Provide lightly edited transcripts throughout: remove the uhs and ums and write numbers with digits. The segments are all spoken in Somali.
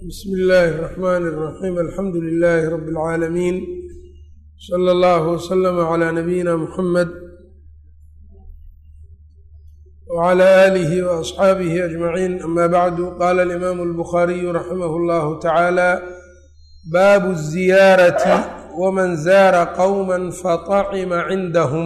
bsmi illaahi الرaxmn الraxiim alxamdu lilaahi rabi اlcaalamiin slى اllah wslama clى nabiyina muxamed wclى aalihi waasxaabihi ajmaciin ama bacdu qaala alimaamu اlbukhaariyu raximah اllahu tacaala baabu الziyaarati wman zaara qowma faطacima cindahm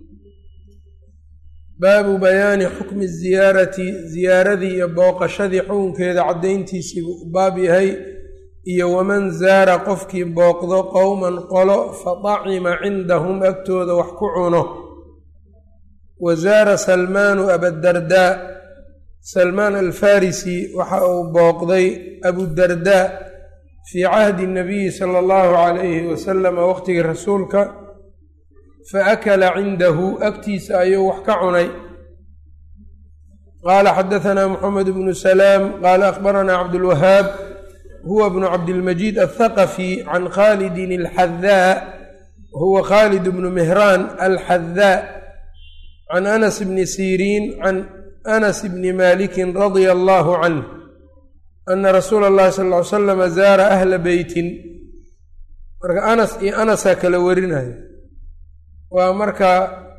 baabu bayaani xukmi ziyaarati ziyaaradii iyo booqashadii xukunkeeda caddayntiisii buu u baab yahay iyo waman zaara qofkii booqdo qowman qolo faطacima cindahum agtooda wax ku cuno wa zaara salmaanu abadardaa salmaan alfarisi waxa uu booqday abudardaa fii cahdi nabiyi sala allahu calayhi wasalama waqtigii rasuulka faakala cindahu agtiisa ayuu wax ka cunay qaala xadahanaa muxamed bnu salaam qaala akhbaranaa cabdulwahaab huwa bnu cabdilmajiid athaqafi can khaalidin alxadaa huwa khaalid bnu mihraan alxadaa can anas bni siriin can anas bni malikin radia allahu canh ana rasuula اllahi sal ly slama zaara ahla beytin marka anas iyo anasaa kala warinaya waa marka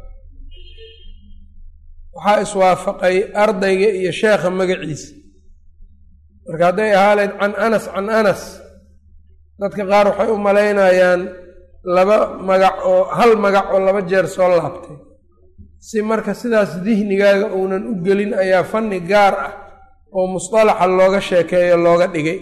waxaa iswaafaqay ardayga iyo sheekha magaciisa marka hadday ahaaleyd can anas dadka qaar waxay u malaynayaan laba magac oo hal magac oo laba jeer soo laabtay si marka sidaas dihnigaaga uunan u gelin ayaa fanni gaar ah oo musطalaxa looga sheekeeyo looga dhigay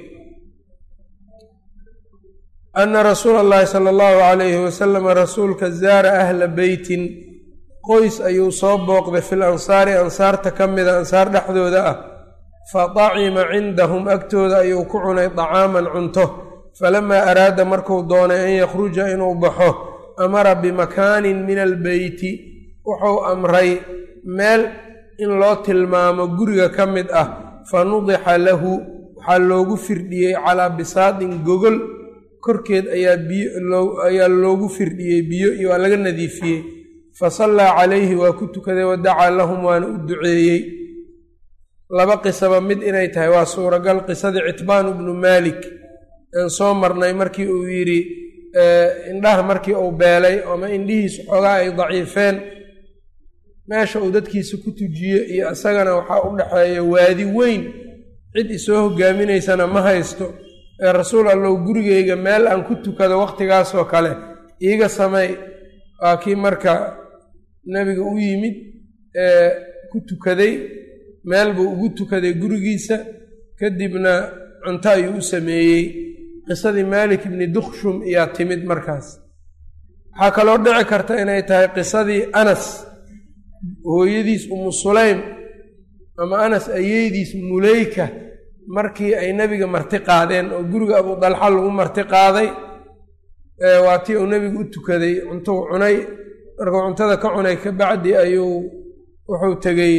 ana rasuula اllahi sala allahu calayhi wasalama rasuulka zaara ahla beytin qoys ayuu soo booqday fil ansaari ansaarta ka mida ansaar dhexdooda ah faطacima cindahum agtooda ayuu ku cunay طacaaman cunto falamaa araada markuu doonay an yakhruja inuu baxo amara bimakaanin min albeyti wuxuu amray meel in loo tilmaamo guriga ka mid ah fanudixa lahu waxaa loogu firdhiyey calaa bisaadin gogol korkeed ayaa loogu firdhiyey biyo iyo waa laga nadiifiyey fasallaa calayhi waa ku tukaday wadacaa lahum waana u duceeyey laba qisaba mid inay tahay waa suuragal qisadii citbaan bnu maalik aan soo marnay markii uu yidhi indhaha markii uu beelay ama indhihiisu xoogaa ay daciifeen meesha uu dadkiisa ku tujiyo iyo isagana waxaa u dhexeeya waadi weyn cid isoo hogaaminaysana ma haysto ee rasuul allow gurigeyga meel aan ku tukado wakhtigaasoo kale iiga samey waa kii marka nebiga u yimid ee ku tukaday meel buu ugu tukaday gurigiisa kadibna cunto ayuu u sameeyey qisadii maalik ibni dukshum ayaa timid markaas waxaa kaloo dhici karta inay tahay qisadii anas hooyadiis umu sulaym ama anas ayeydiis muleyka markii ay nebiga marti qaadeen oo guriga abuu dalxa lagu marti qaaday waa tii uu nebigu u tukaday cuntou cunay markuu cuntada ka cunay ka bacdi ayuu wuxuu tegey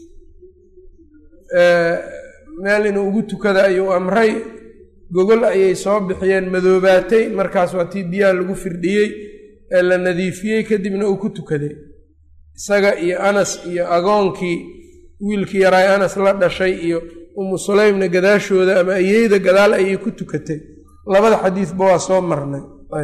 meel inuu ugu tukada ayuu amray gogol ayay soo bixiyeen madoobaatay markaas waa tii biyaha lagu firdhiyey ee la nadiifiyey kadibna uu ku tukaday isaga iyo anas iyo agoonkii wiilkii yaraay anas la dhashay iyo umu sulaymna gadaashooda ama ayeyda gadaal ayay ku tukatay labada xadiidba waa soo marnay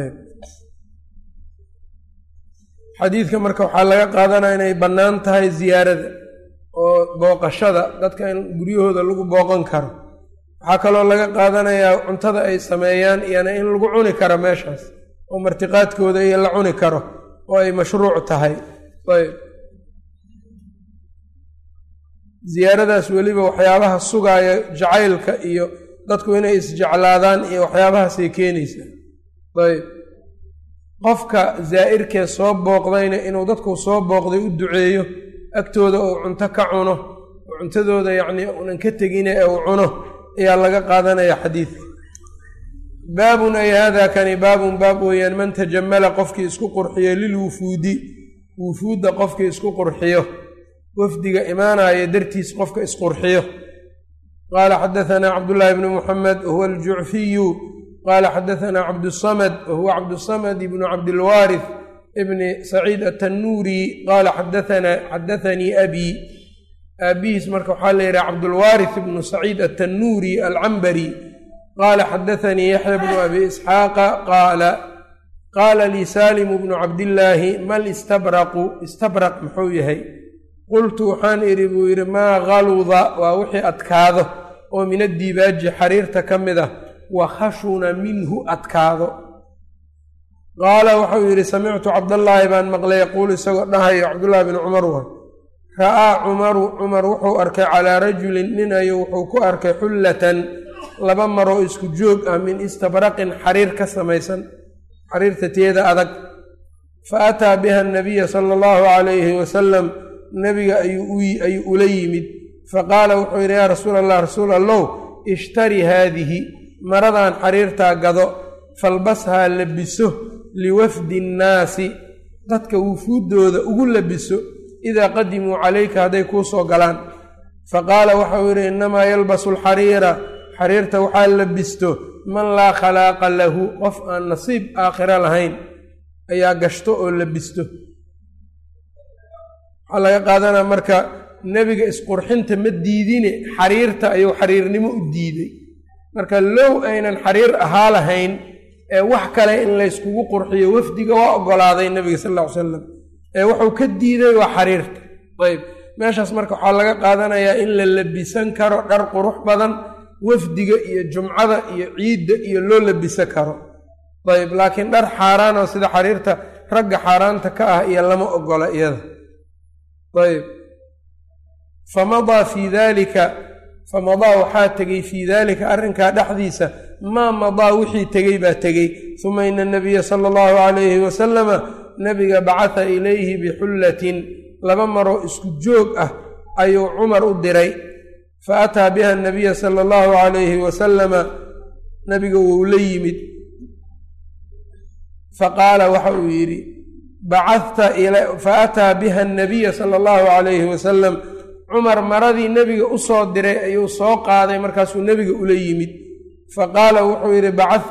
xadiidka marka waxaa laga qaadanaya inay bannaan tahay ziyaarada oo booqashada dadka in guryahooda lagu booqan karo waxaa kaloo laga qaadanayaa cuntada ay sameeyaan iyana in lagu cuni karo meeshaas oo martiqaadkooda iyo la cuni karo oo ay mashruuc tahay ayb ziyaaradaas weliba waxyaabaha sugaaya jacaylka iyo dadku inay isjeclaadaan iyo waxyaabahaasay keenaysaa ayb qofka zaa'irkee soo booqdayna inuu dadku soo booqday u duceeyo agtooda uu cunto ka cuno oo cuntadooda yacnii unan ka tegine ee uu cuno ayaa laga qaadanaya xadiidka baabun ay haadaa kani baabun baab weeyaan man tajamala qofkii isku qurxiyo lilwufuudi wufuudda qofkii isku qurxiyo wafdiga imaanaya dartiis qofka isqurxiyo qaala xadahanaa cabdullaahi bnu muxamed wahuwa aljucfiyu qaala xadahanaa cabdusamad wahuwa cabdusamad ibnu cabdilwaarith ibni saciid atannuuri qaala xadathanii abii aabihiis marka waxaa la yidhaha cabdulwaarith ibnu saciid atannuuri alcambari qaala xadaanii yaxya bnu abi isxaaqa qaala lii saalimu bnu cabdillaahi mal istabraqu istabraq muxuu yahay qultu waxaan idhi buu yidhi maa galuda waa wixii adkaado oo min addibaaji xariirta ka mid ah wa khashuna minhu adkaado qaala wuxuu yidhi samictu cabdallaahi baan maqlay yaquulu isagoo dhahayo cabdullaahi bni cumar wa ra'aa cumaru cumar wuxuu arkay calaa rajulin nin ayuu wuxuu ku arkay xullatan laba maroo isku joog ah min istabraqin xariir ka samaysan xariirta teeda adag fa ataa biha anabiya sala allahu calayhi wasalam nebiga ayuu ula yimid faqaala wuxuu yidhi yaa rasuul allah rasuul allow ishtari haadihi maradan xariirtaa gado falbashaa labiso liwafdi nnaasi dadka wufuuddooda ugu labiso idaa qadimuu calayka hadday kuu soo galaan faqaala waxau yidhi innamaa yalbasu alxariira xariirta waxaa labisto man laa khalaaqa lahu qof aan nasiib aakhiro lahayn ayaa gashto oo labisto waxaa laga qaadanaa marka nebiga isqurxinta ma diidine xariirta ayuu xariirnimo u diiday marka low aynan xariir ahaa lahayn ee wax kale in layskugu qurxiyo wafdiga waa oggolaaday nebiga sal alla ly salam ee wuxuu ka diiday waa xariirta ayb meeshaas marka waxaa laga qaadanayaa in la labisan karo dhar qurux badan wafdiga iyo jumcada iyo ciidda iyo loo labisan karo ayb laakiin dhar xaaraan oo sida xariirta ragga xaaraanta ka ah iyo lama ogola iyada ayb famadaa waxaa tegey fii daalika arrinkaa dhexdiisa maa madaa wixii tegey baa tegey uma ina anabiya sala allahu calayhi wasalama nebiga bacatha ilayhi bixullatin laba maroo isku joog ah ayuu cumar u diray fa ataa biha anabiya sala allahu calayhi wasalama nebiga wuu la yimid faqaala waxa uu yidhi fa ataa biha anabiya sala allahu calayhi wasalam cumar maradii nebiga u soo diray ayuu soo qaaday markaasuu nebiga ula yimid faqaala wuxuu yidhi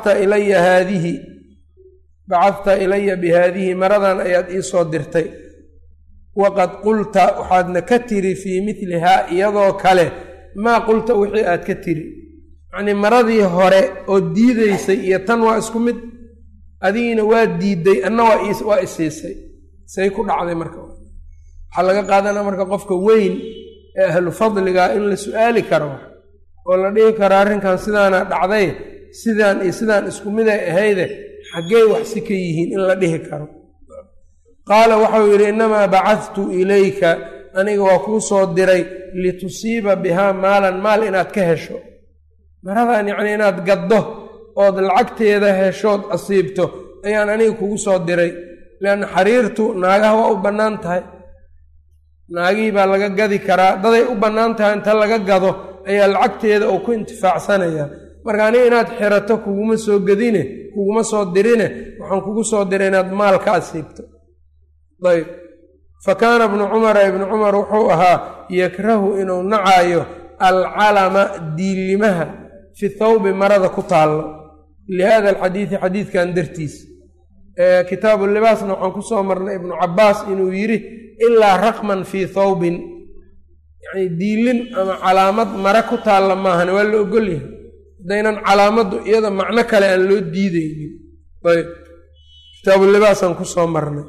bacadta ilaya bihaadihi maradan ayaad ii soo dirtay waqad qulta waxaadna ka tiri fii midlihaa iyadoo kale maa qulta wixii aad ka tiri yacnii maradii hore oo diidaysay iyo tan waa isku mid adigiina waa diidday anna waa isiisay say ku dhacday marka waxaa laga qaadanaa marka qofka weyn ee ahlu fadliga in la su-aali karo oo la dhihi karo arrinkan sidaana dhacday sidaan iyo sidaan isku miday ahayde xaggey wax si ka yihiin in la dhihi karo qaala waxau yidhi innamaa bacadtu ilayka aniga waa kuu soo diray litusiiba bihaa maalan maal inaad ka hesho maradan yacnii inaad gaddo ood lacagteeda heshood asiibto ayaan aniga kugu soo diray lianna xariirtu naagaha waa u bannaan tahay naagihii baa laga gadi karaa daday u bannaan tahay inta laga gado ayaa lacagteeda oo ku intifaacsanayaa marka aniga inaad xirato kuguma soo gadine kuguma soo dirine waxaan kugu soo diray inaad maal ka asiibto ayb fa kaana ibnu cumara ibnu cumar wuxuu ahaa yakrahu inuu nacaayo alcalama diillimaha fi thawbi marada ku taallo lihada alxadiidi xadiidkan dartiis kitaabu libaasna waxaan ku soo marnay ibnu cabbaas inuu yidhi ilaa raqman fii thawbin yacnii diilin ama calaamad mare ku taalla maahan waa la ogolyahay haddaynan calaamaddu iyada macno kale aan loo diidaynin ayb kitaabu libaasaan ku soo marnay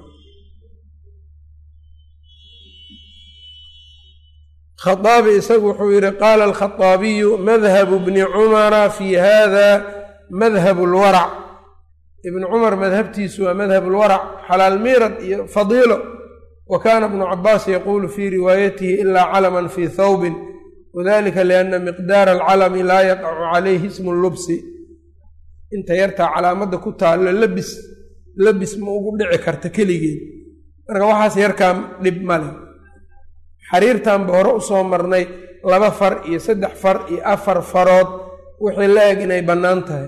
khaaabi isagu wuxuu yidhi qaala alkhaaabiyu madhabu bni cumara fii hada madhab lwarac ibnu cumar madhabtiisu waa madhab lwarac xalaal miirad iyo fadiilo wa kaana ibnu cabaas yaquulu fii riwaayatihi ilaa calaman fii thawbin wadalika lianna miqdaara alcalami laa yaqacu calayhi ismu lubsi inta yartaa calaamadda ku taallo labis ma ugu dhici karta keligeed marka waxaas yarkaa dhib male xariirtanba hore u soo marnay 2 far iyo 3 far iyo 4 farood wixii la eg inay bannaan tahay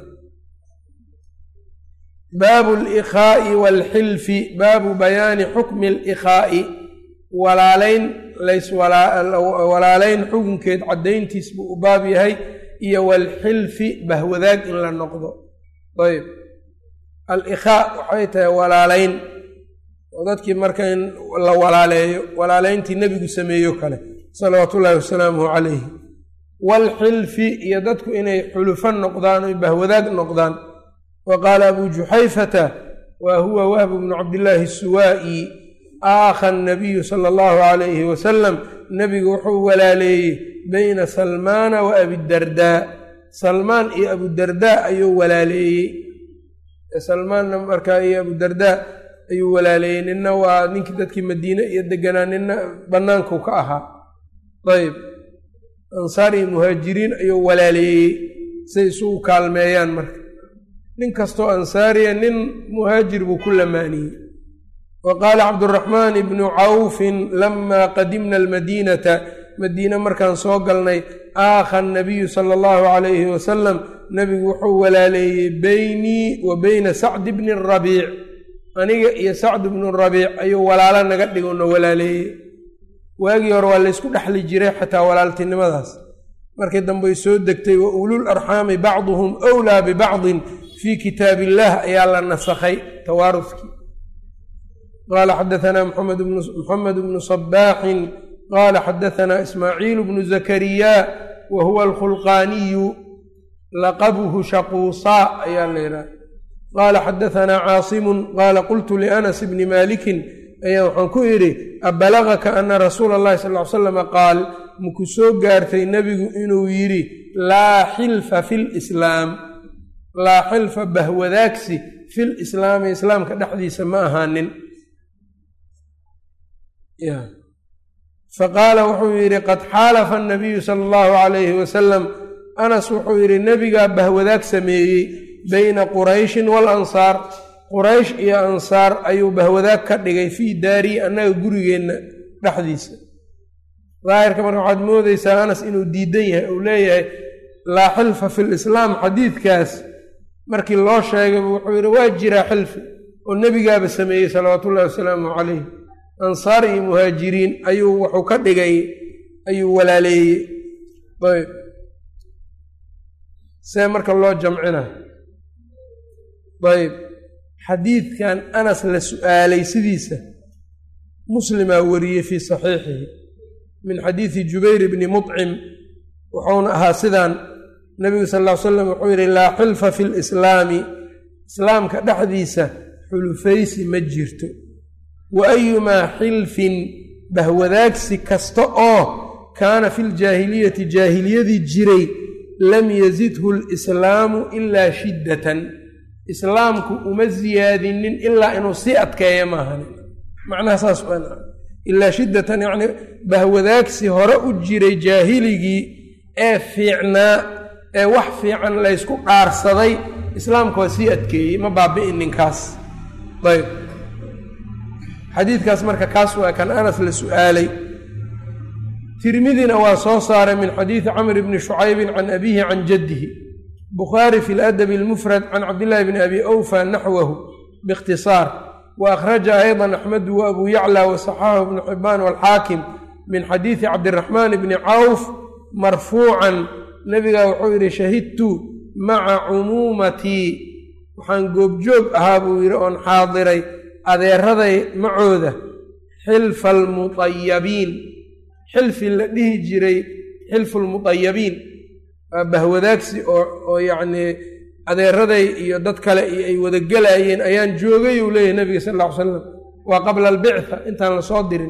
baabu alikhaa'i waalxilfi baabu bayaani xukmi alikhaa'i walaalayn xukunkeed caddayntiis buu u baab yahay iyo waalxilfi bahwadaag in la noqdo ayb alikhaa waxay tahay walaalayn oo dadkii marka in la walaaleeyo walaalayntii nebigu sameeyo kale salawaatu ullaahi wasalaamuhu calayhi waalxilfi iyo dadku inay xulufan noqdaan oy bahwadaag noqdaan. wa qaala abuu juxayfata wa huwa wahbu bnu cabdillaahi asuwaa'i aakha nabiyu sala allahu calayhi wasalam nebigu wuxuu walaaleeyey bayna salmaana wa abidardaa, salmaan iyo abudardaa ayuu walaaleeyey. salmaanna markaa iyo abudardaa ayuu walaaleeyey, ninna waa ninkii dadkii madiine iyo deganaa, ninna bannaankuu ka ahaa. ayb, ansaar iyo muhaajiriin ayuu walaaleeyey say isugu kaalmeeyaan. marka nin kastoo ansaariya nin muhaajir buu ku lamaaniyey. wa qaala cabduraxmaan ibnu cawfin lamaa qadimna almadiinata, madiine markaan soo galnay, aakha nabiyu sala allahu calayhi wasalam nebigu wuxuu walaaleeyey beynii wa beyna sacdi bni rabiic, aniga iyo sacd bnu rabiic ayuu walaalo naga dhigona walaaleeyey. waagii hore waa laysku dhexli jiray xataa walaaltinimadaas, markii dambey soo degtay wa ulul arxaami bacduhum wlaa bibacdin fii kitaab illaah ayaa la nasakhay tawaarufkii. qaala xadaanaa muxamed bnu sabaaxin qaala xadaanaa ismaaciil bnu zakariya wa huwa alkhulqaaniyu laqabuhu shaquusaa ayaa la yidhaha. qaala xadaanaa caasimun qaala qultu lianas bni maalikin ayaa waxaan ku idhi abalagaka ana rasuula allahi sal ly slama qaal, maku soo gaartay nebigu inuu yidhi laa xilfa fi lislaam, laa xilfa bahwadaagsi fil islaami islaamka dhexdiisa ma ahaanin. faqaala wuxuu yidhi qad xaalafa anabiyu sala allahu calayhi wasalam, anas wuxuu yidhi nebigaa bahwadaag sameeyey bayna qurayshin waalansaar, quraysh iyo ansaar ayuu bahwadaag ka dhigay fii daarii annaga gurigeenna dhexdiisa. daahirka marka waxaad moodaysaa anas inuu diidan yahay, uu leeyahay laa xilfa fi lislaam. xadiidkaas markii loo sheegayba wuxuu yidhi waa jiraa xilfi oo nebigaaba sameeyey salawaatu ullahi wasalaamu calayh, ansaar iyo muhaajiriin ayuu wuxuu ka dhigay, ayuu walaaleeyey. ayb, see marka loo jamcina? ayb, xadiidkan anas la su'aalay sidiisa muslimaa wariyey fii saxiixihi min xadiidi jubayr bni mudcim, wuxuuna ahaa sidaan, nebigu sal ll ly slam wuxuu yidhi laa xilfa fi lislaami, islaamka dhexdiisa xulufaysi ma jirto. wa ayumaa xilfin, bahwadaagsi kasta oo kaana fi ljaahiliyati jaahiliyadii jiray, lam yazidhu lislaamu ilaa shiddatan, islaamku uma siyaadinin ilaa inuu sii adkeeya maahan. macnaha saas ilaa shiddatan, yacni bahwadaagsi hore u jiray jaahiligii ee fiicnaa ee wax fiican laysku dhaarsaday, islaamku waa sii adkeeyey, ma baabi'in ninkaas. ayb, xadiidkaas marka kaas waa kan anas la su'aalay. tirmidina waa soo saaray min xadiidi camr bni shucaybin can abiihi can jaddihi. bukhaari fi ladabi almufrad can cabdillaahi bni abi awfa naxwahu biikhtisaar. wa akhraja aydan axmedu wa abuu yacla wa saxaxahu ibnu xibbaan waalxaakim min xadiidi cabdiraxmaan bni cawf marfuucan, nebigaa wuxuu yidhi shahidtu maca cumuumatii, waxaan goobjoog ahaa buu yidhi oon xaadiray adeeraday macooda, xilfa almutayabiin, xilfi la dhihi jiray xilfu lmutayabiin, waa bahwadaagsi oo yacnii adeeraday iyo dad kale iyo ay wada gelaayeen ayaan joogay uu leeyahay nebiga sal lla ly slam, waa qabla albictha, intaan la soo dirin.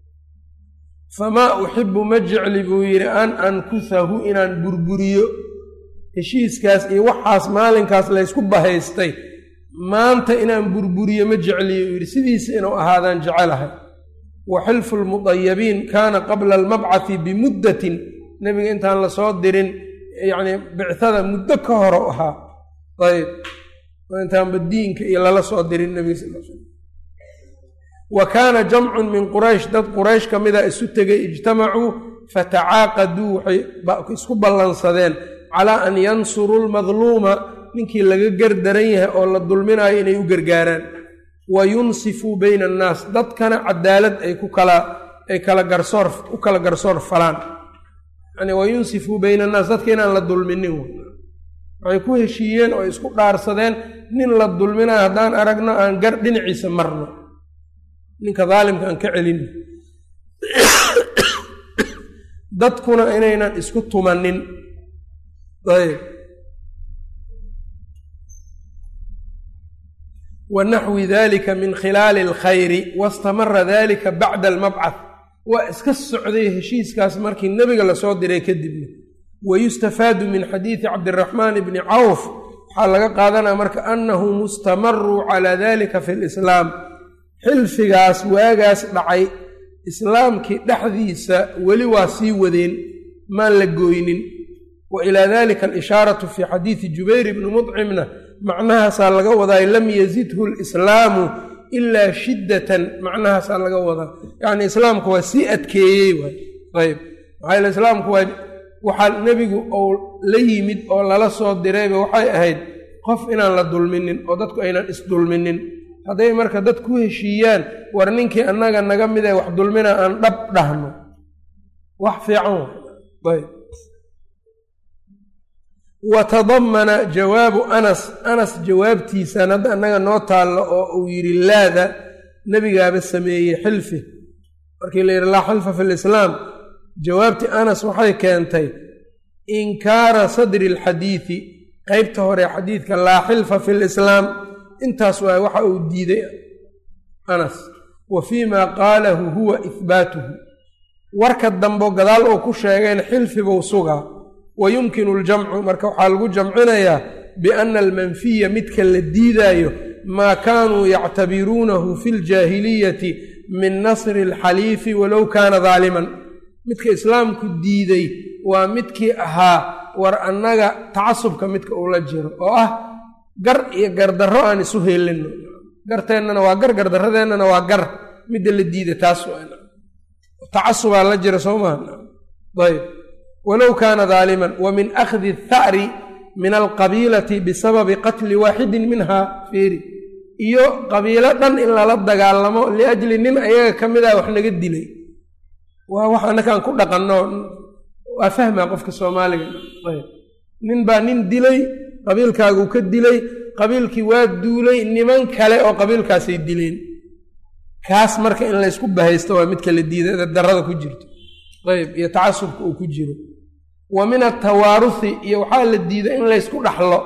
famaa uxibu ma jecli buu yidhi an ankusahu, inaan burburiyo heshiiskaas iyo waxaas maalinkaas laysku bahaystay, maanta inaan burburiyo ma jecliyo uu yidhi, sidiisa inuu ahaadaan jecelahay. wa xilfu lmutayabiin kaana qabla almabcathi bimuddatin, nebiga intaan la soo dirin yacnii bictada muddo ka hore u ahaa. ayb, intaanba diinka iyo lala soo dirin nebiga sal l slam. wa kaana jamcun min quraysh, dad quraysh ka mida isu tegay, ijtamacuu fatacaaqaduu, waxay isku ballansadeen calaa an yansuruu lmadluuma, ninkii laga gardaran yahay oo la dulminayo inay u gargaaraan. wa yunsifuu bayna annaas, dadkana cadaalad ay u kala garsoor falaan. yani wa yunsifuu bayna annaas, dadka inaan la dulminin. waxay ku heshiiyeen oo isku dhaarsadeen, nin la dulminayo haddaan aragno aan gar dhinaciisa marno, ninka daalimka aan ka celin. dadkuna inaynan isku tumanin. ayb wanaxwi dalika min khilaali alkhayri wastamara dalika bacda almabcath waa iska socday heshiiskaas markii nebiga lasoo diray kadibna. wayustafaadu min xadiidi cabdiraxmaan bni cawf waxaa laga qaadanaya marka annahu mustamaruu calaa dalika fi lislaam, xilfigaas waagaas dhacay islaamkii dhexdiisa weli waa sii wadeen, maan la gooynin. wa ilaa dalika alishaaratu fii xadiidi jubayr bni mudcimna macnahaasaa laga wadaa lam yazidhu lislaamu ilaa shiddatan, macnahaasaa laga wadaa yacni islaamku waa sii adkeeyey waay. ayb maxaa yeel islaamku waa waxaa nebigu ou la yimid oo lala soo dirayba waxay ahayd qof inaan la dulminin oo dadku aynan isdulminin. hadday marka dad ku heshiiyaan war ninkii annaga naga mid ee wax dulmina aan dhab dhahno wax fiican ayb. wa tadamana jawaabu anas jawaabtiisaan hadda annaga noo taallo oo uu yidhi laada nebigaaba sameeyey xilfi markii la yidhi laa xilfa fi lislaam, jawaabtii anas waxay keentay inkaara sadri alxadiidi, qeybta hore xadiidka laa xilfa fi lislaam, intaas waay waxa uu diiday anas. wa fii maa qaalahu huwa ihbaatuhu, warka dambo gadaal uu ku sheegeen xilfibuu sugaa. wa yumkinu aljamcu marka waxaa lagu jamcinayaa biana almanfiya midka la diidaayo maa kaanuu yactabiruunahu fi ljaahiliyati min nasri alxaliifi walow kaana daaliman. midka islaamku diiday waa midkii ahaa war annaga tacasubka midka uu la jiro oo ah gar iyo gardarro aan isu heelino, garteennana waa gar, gardarradeennana waa gar, midda la diida taas tacasubaa la jira soo maha. ayb walow kaana daaliman. wa min akhdi atha'ri min alqabiilati bisababi qatli waaxidin minhaa fiiri, iyo qabiilo dhan in lala dagaalamo liajli nin ayaga ka mid ah wax naga dilay. waa wax annakaan ku dhaqanno, waa fahmaa qofka soomaaliga. ayb nin baa nin dilay, qabiilkaaguu ka dilay, qabiilkii waa duulay, niman kale oo qabiilkaasay dileen. kaas marka in laysku bahaysto waa midka la diida darrada ku jirto ayb iyo tacasubka uu ku jiro. wa min atawaaruhi iyo waxaa la diiday in laysku dhaxlo,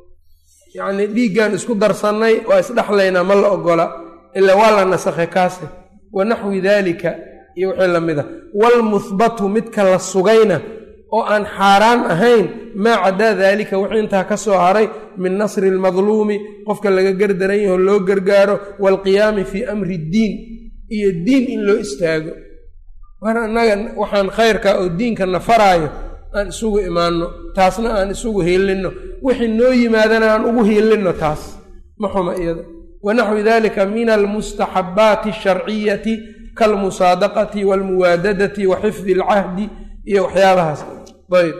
yacnii dhiiggaan isku darsannay waa isdhexlaynaa ma la ogola ilaa waa la nasakhay kaase. wa naxwi daalika iyo wixii la mid a. waalmuhbatu midka la sugayna oo aan xaaraan ahayn maa cadaa daalika wixii intaa ka soo haray min nasri almadluumi, qofka laga gardaran yaho loo gargaaro, waalqiyaami fii amri ddiin iyo diin in loo istaago. war annaga waxaan khayrka oo diinka na faraayo aan isugu imaanno, taasna aan isugu hiilinno, wixii noo yimaadana aan ugu hiilinno, taas ma xuma iyada. wa naxwi dalika min almustaxabbaati asharciyati kalmusaadaqati waalmuwaadadati wa xifdi alcahdi iyo waxyaabahaas. ayb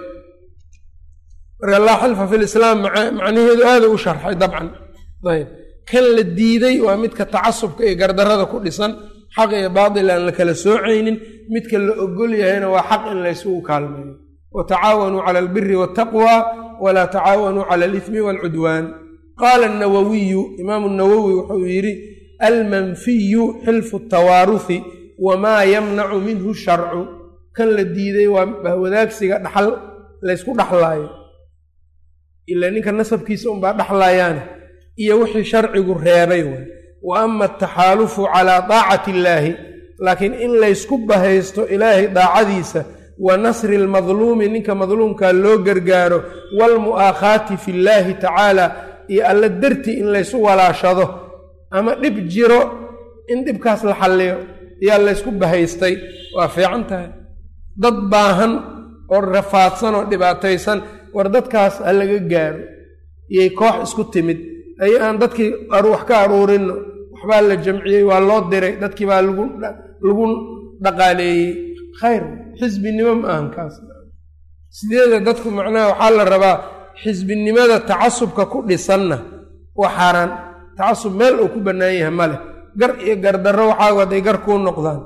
marka laa xilfa fi lislaam macnaheedu aada u sharxay dabcan. ayb kan la diiday waa midka tacasubka iyo gardarrada ku dhisan, xaq iyo baatil aan la kala soocaynin. midka la ogol yahayna waa xaq in laysugu kaalmeeyo. watacaawanuu cala albiri waataqwa walaa tacaawanuu cala alithmi waalcudwaan. qaala annawawiyu, imaamu nawowi wuxuu yidhi almanfiyu xilfu tawaaruhi wamaa yamnacu minhu sharcu, kan la diiday waa wadaagsiga dhaxal laysku dhaxlaayo, ilaa ninka nasabkiisa unbaa dhaxlaayaane, iyo wixii sharcigu reebay waay. wa ama ataxaalufu calaa daacati illaahi, laakiin in laysku bahaysto ilaahay daacadiisa, wa nasri almadluumi ninka madluumkaa loo gargaaro, waalmu'aakhaati fi llaahi tacaala iyo alla dartii in laysu walaashado, ama dhib jiro in dhibkaas la xalliyo yaa laysku bahaystay, waa fiican tahay. dad baahan oo rafaadsan oo dhibaataysan war dadkaas ha laga gaaro, iyay koox isku timid ay aan dadkii wax ka aruurinno, waxbaa la jamciyey, waa loo diray, dadkii baa lagu dhaqaaleeyey. khayr xisbinimo ma ahan kaas. sideeda dadku macnaha waxaa la rabaa xisbinimada tacasubka ku dhisanna waa xaaraan. tacasub meel uu ku bannaan yahay ma leh, gar iyo gardarro waxaagu hadday gar kuu noqdaan.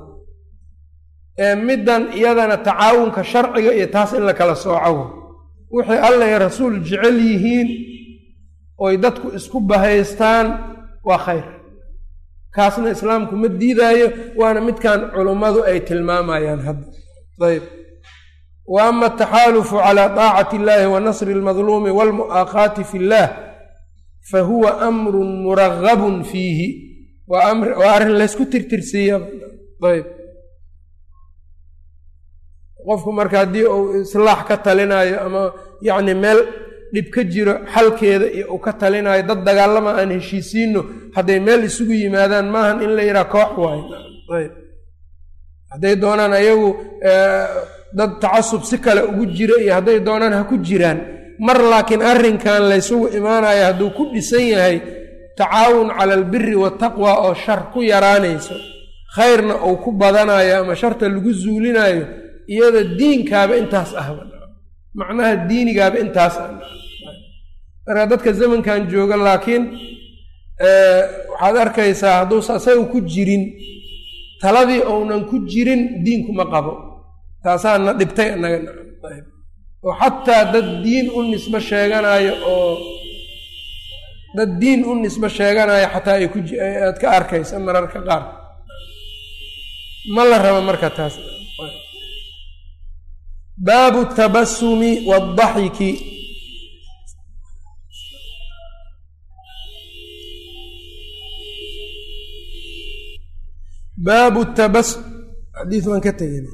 middan iyadana tacaawunka sharciga iyo taas in la kala sooco, wixii alla iyo rasuul jecel yihiin oy dadku isku bahaystaan waa khayr. kaasna islaamku ma diidaayo, waana midkan culummadu ay tilmaamayaan hadda. ayb wa ama ataxaalufu calaa taacati illaahi wa nasri almadluumi waalmu'aaqaati fi illaah fa huwa amrun muragabun fiihi waa arrin laysku tirtirsiiya ayb qofku marka haddii uu islaax ka talinayo ama yacni meel dhib ka jiro xalkeeda iyo uu ka talinayo dad dagaalama aan heshiisiino hadday meel isugu yimaadaan maahan in la yidhaha koox waayo ayb hadday doonaan ayagu dad tacasub si kale ugu jira iyo hadday doonaan ha ku jiraan mar laakiin arrinkan laysugu imaanayo hadduu ku dhisan yahay tacaawun cala albiri waataqwa oo shar ku yaraanayso khayrna uu ku badanayo ama sharta lagu zuulinayo iyada diinkaaba intaas ahba macnaha diinigaaba intaas ah marka dadka zamankan jooga laakiin waxaad arkaysaa hadduusa asaga ku jirin taladii ounan ku jirin diinku ma qabo taasaa na dhibtay annaga oo xataa dad diin u nisbo sheeganayo oo dad diin u nisbo sheeganayo xataa aad ka arkaysa mararka qaar ma la rabo marka taas baabu اtabasumi wاdaxiki baabu tabasum xadiis waan ka tegina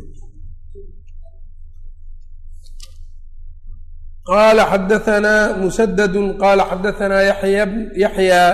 qaala xadahanaa musadadu qaala xadahanaa yaxyaa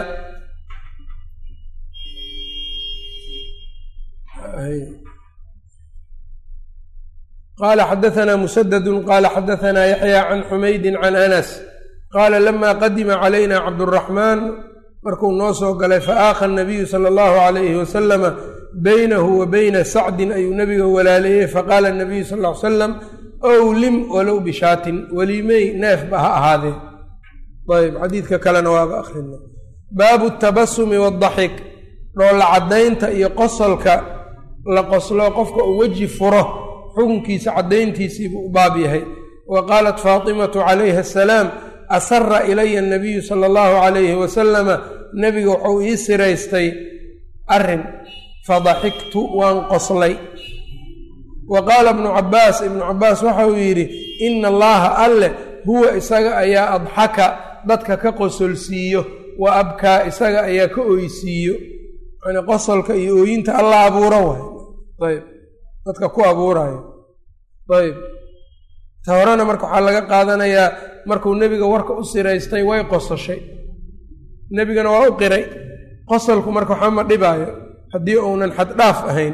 qaala xadahanaa musadadu qaala xadahanaa yaxyaa can xumaydi can anas qaala lama qadima calayna cabduraxmaan markuu noo soo galay faaaha nabiyu sala allahu calayhi wasalama baynahu wa bayna sacdin ayuu nebiga walaaleeyey faqaala nabiyu sal ll ly salam owlim walow bishaatin weliimey neefba ha ahaadee ayb xadiidka kalena waaba akhrina baabu tabasumi wadaxik dhoolla caddaynta iyo qosolka la qoslo qofka uu weji furo xukunkiisa caddayntiisiibuu u baab yahay wa qaalat faatimatu calayha asalaam asara ilaya anabiyu sala allahu calayhi wasalama nebiga wuxuu ii siraystay arrin fadaxiktu waan qoslay wa qaala ibnu cabbaas waxa uu yidhi ina allaha alle huwa isaga ayaa adxaka dadka ka qosolsiiyo wa abkaa isaga ayaa ka oysiiyo yani qosolka iyo ooyinta alla abuuro waay ayb dadka ku abuurayo ayb ta horena marka waxaa laga qaadanayaa markuu nebiga warka u siraystay way qososhay nebigana waa u qiray qosolku marka waxba ma dhibaayo haddii uunan xaddhaaf ahayn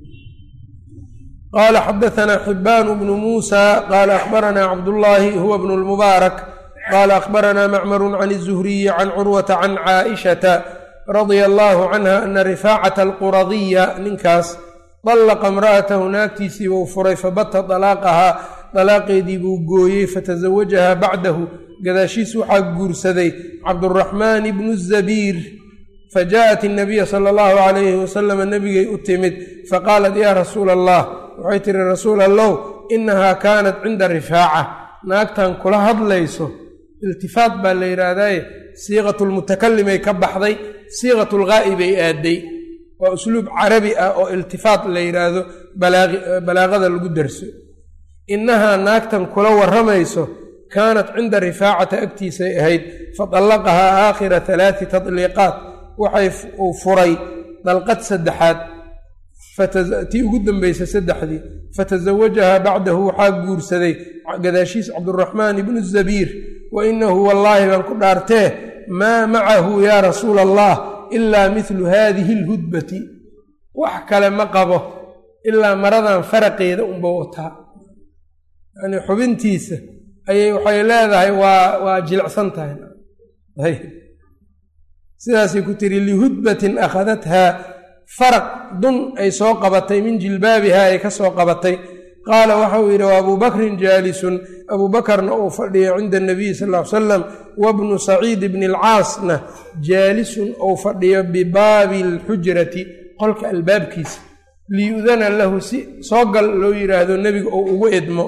qaala xadahanaa xibbaanu bnu muusa qaala akhbaranaa cabdullaahi huwa bnu lmubaarak qaala akhbaranaa macmarun can izuhriyi can curwata can caaishata radia allaahu canha ana rifaacata alquradiya ninkaas dallaqa imra'atahu naagtiisii buu furay fabata dalaaqahaa dalaaqeedii buu gooyey fatasawajahaa bacdahu gadaashiis waxaa guursaday cabduraxmaan ibnu zabiir fajaءat الnabiya salى اllahu عalayhi wasalama nebigay u timid faqaalat yaa rasuula allah waxay tihi rasuul allow inahaa kaanat cinda rifaaca naagtan kula hadlayso iltifaat baa la yidhaahdaye siiqat lmutakalimay ka baxday siiqat lgaa'ibay aaday waa usluub carabi ah oo iltifaat la yidhaahdo balaaqada lagu darso inahaa naagtan kula warramayso kaanat cinda rifaacata agtiisay ahayd fadallaqahaa aakhira 3 tadliiqaat waxay uu furay dalqad saddexaad tii ugu dambaysay saddexdii fatasawajahaa bacdahu waxaa guursaday gadaashiis cabduraxmaan ibnu zabiir wa inahu wallaahi baan ku dhaartee maa macahu yaa rasuula allah ilaa midlu haadihi alhudbati wax kale ma qabo ilaa maradan faraqeeda unba wataa yacnii xubintiisa ayay waxay leedahay waa jilicsan tahay sidaasay ku tiri lihudbatin akhadathaa faraq dun ay soo qabatay min jilbaabihaa ay ka soo qabatay qaala waxauu yidhi wa abuu bakrin jaalisun abuu bakarna uu fadhiyo cinda anabiyi sal ly salam wabnu saciid bni alcaasna jaalisun uu fadhiyo bibaabi alxujrati qolka albaabkiisa liyudana lahu si soo gal loo yidhaahdo nebiga ou ugu idmo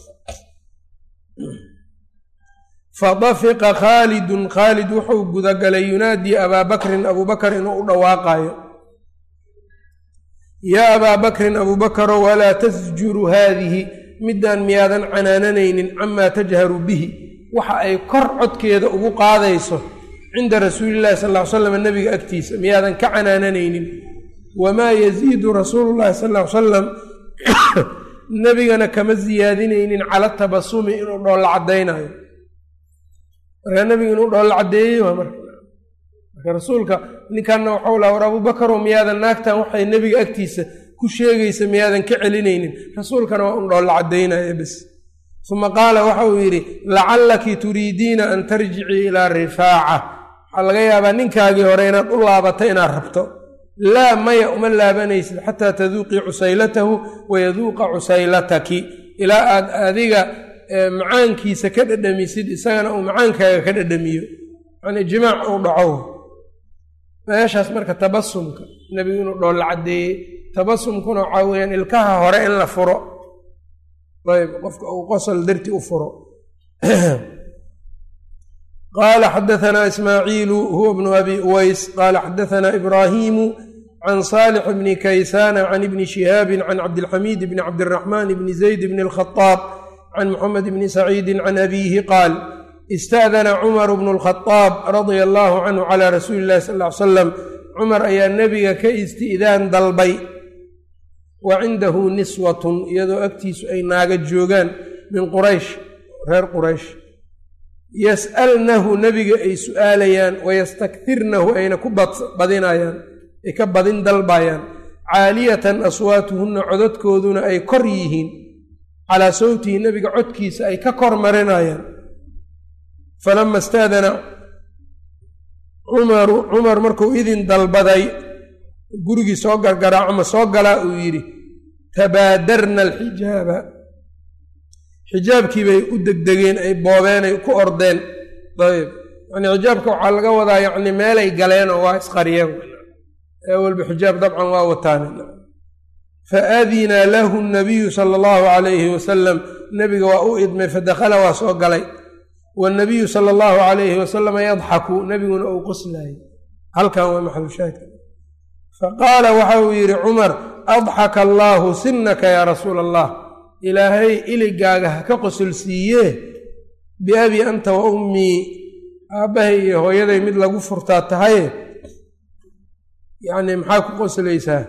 fadafiqa khaalidun khaalid wuxuu gudagalay yunaadii abaa bakrin abuu bakar inuu u dhawaaqaayo yaa abaa bakrin abuu bakarow walaa tasjuru haadihi midaan miyaadan canaananaynin camaa tajharu bihi waxa ay kor codkeeda ugu qaadayso cinda rasuulillahi sal ll ly slam nebiga agtiisa miyaadan ka canaananaynin wamaa yaziidu rasuulullahi sal ll ly salam nebigana kama siyaadinaynin cala tabasumi inuu dhoolla caddaynayo markaa nebiga inuu dhoolla caddeeyey waa marka rasuulka ninkanna waxau laha war abuubakarow miyaadan naagtan waxay nebiga agtiisa ku sheegaysa miyaadan ka celinaynin rasuulkana waa un dhoolla caddaynaya bes uma qaala waxa uu yidhi lacallaki turiidiina an tarjicii ilaa rifaaca waxaa laga yaabaa ninkaagii hore inaad u laabato inaad rabto laa maya uma laabanaysid xataa taduuqii cusaylatahu wayaduuqa cusaylataki ilaa aad adiga macaankiisa ka dhadhamisid isagana uu macaankaaga ka dhadhamiyo yacnii jimaac uu dhaco meeshaas marka tabasumka nebigu inuu dhoolla caddeeyey tabasumkuna waxaa weeyaan ilkaha hore in la furo ayb qofka uu qosol darti u furo qaala xadaanaa ismaaciilu huwa bnu abi uways qaala xadaanaa ibraahimu can saalix bni kaysaana can ibni shihaabin can cabdilxamiid bni cabdiraxmaan bni zayd bni alkhadaab can muxamed bni saciidi can abiihi qaal ista'dana cumaru bnu alkhadaab radia allaahu canhu calaa rasuuli illahi sal ly salam cumar ayaa nebiga ka isti'daan dalbay wa cindahu niswatun iyadoo agtiisu ay naaga joogaan min quraysh reer quraysh yas'alnahu nebiga ay su'aalayaan wayastaktirnahu ayna ku badinayaan ay ka badin dalbayaan caaliyatan aswaatuhunna codadkooduna ay kor yihiin calaa sawtihi nebiga codkiisa ay ka kor marinayaan falama istaadana cumar markuu idin dalbaday gurigii soo gargaraaco ma soo galaa uu yidhi tabaadarna alxijaaba xijaabkii bay u degdegeen ay boobeenay ku ordeen ayb yanii xijaabka waxaa laga wadaa yacni meelay galeen oo waa isqariyeen walba xijaab dabcan waa wataan faadina lahu nabiyu sala allahu calayhi wasalam nebiga waa u idmay fadakhala waa soo galay wanabiyu sala allahu calayhi wasalama yadxaku nebiguna uu qoslaayay halkan waa maxalushaahidka faqaala waxa uu yidhi cumar adxaka allaahu sinaka yaa rasuula allah ilaahay iligaaga ha ka qosolsiiyee biabii anta wa ummii aabbahay iyo hooyaday mid lagu furtaa tahaye yacnii maxaa ku qoslaysaa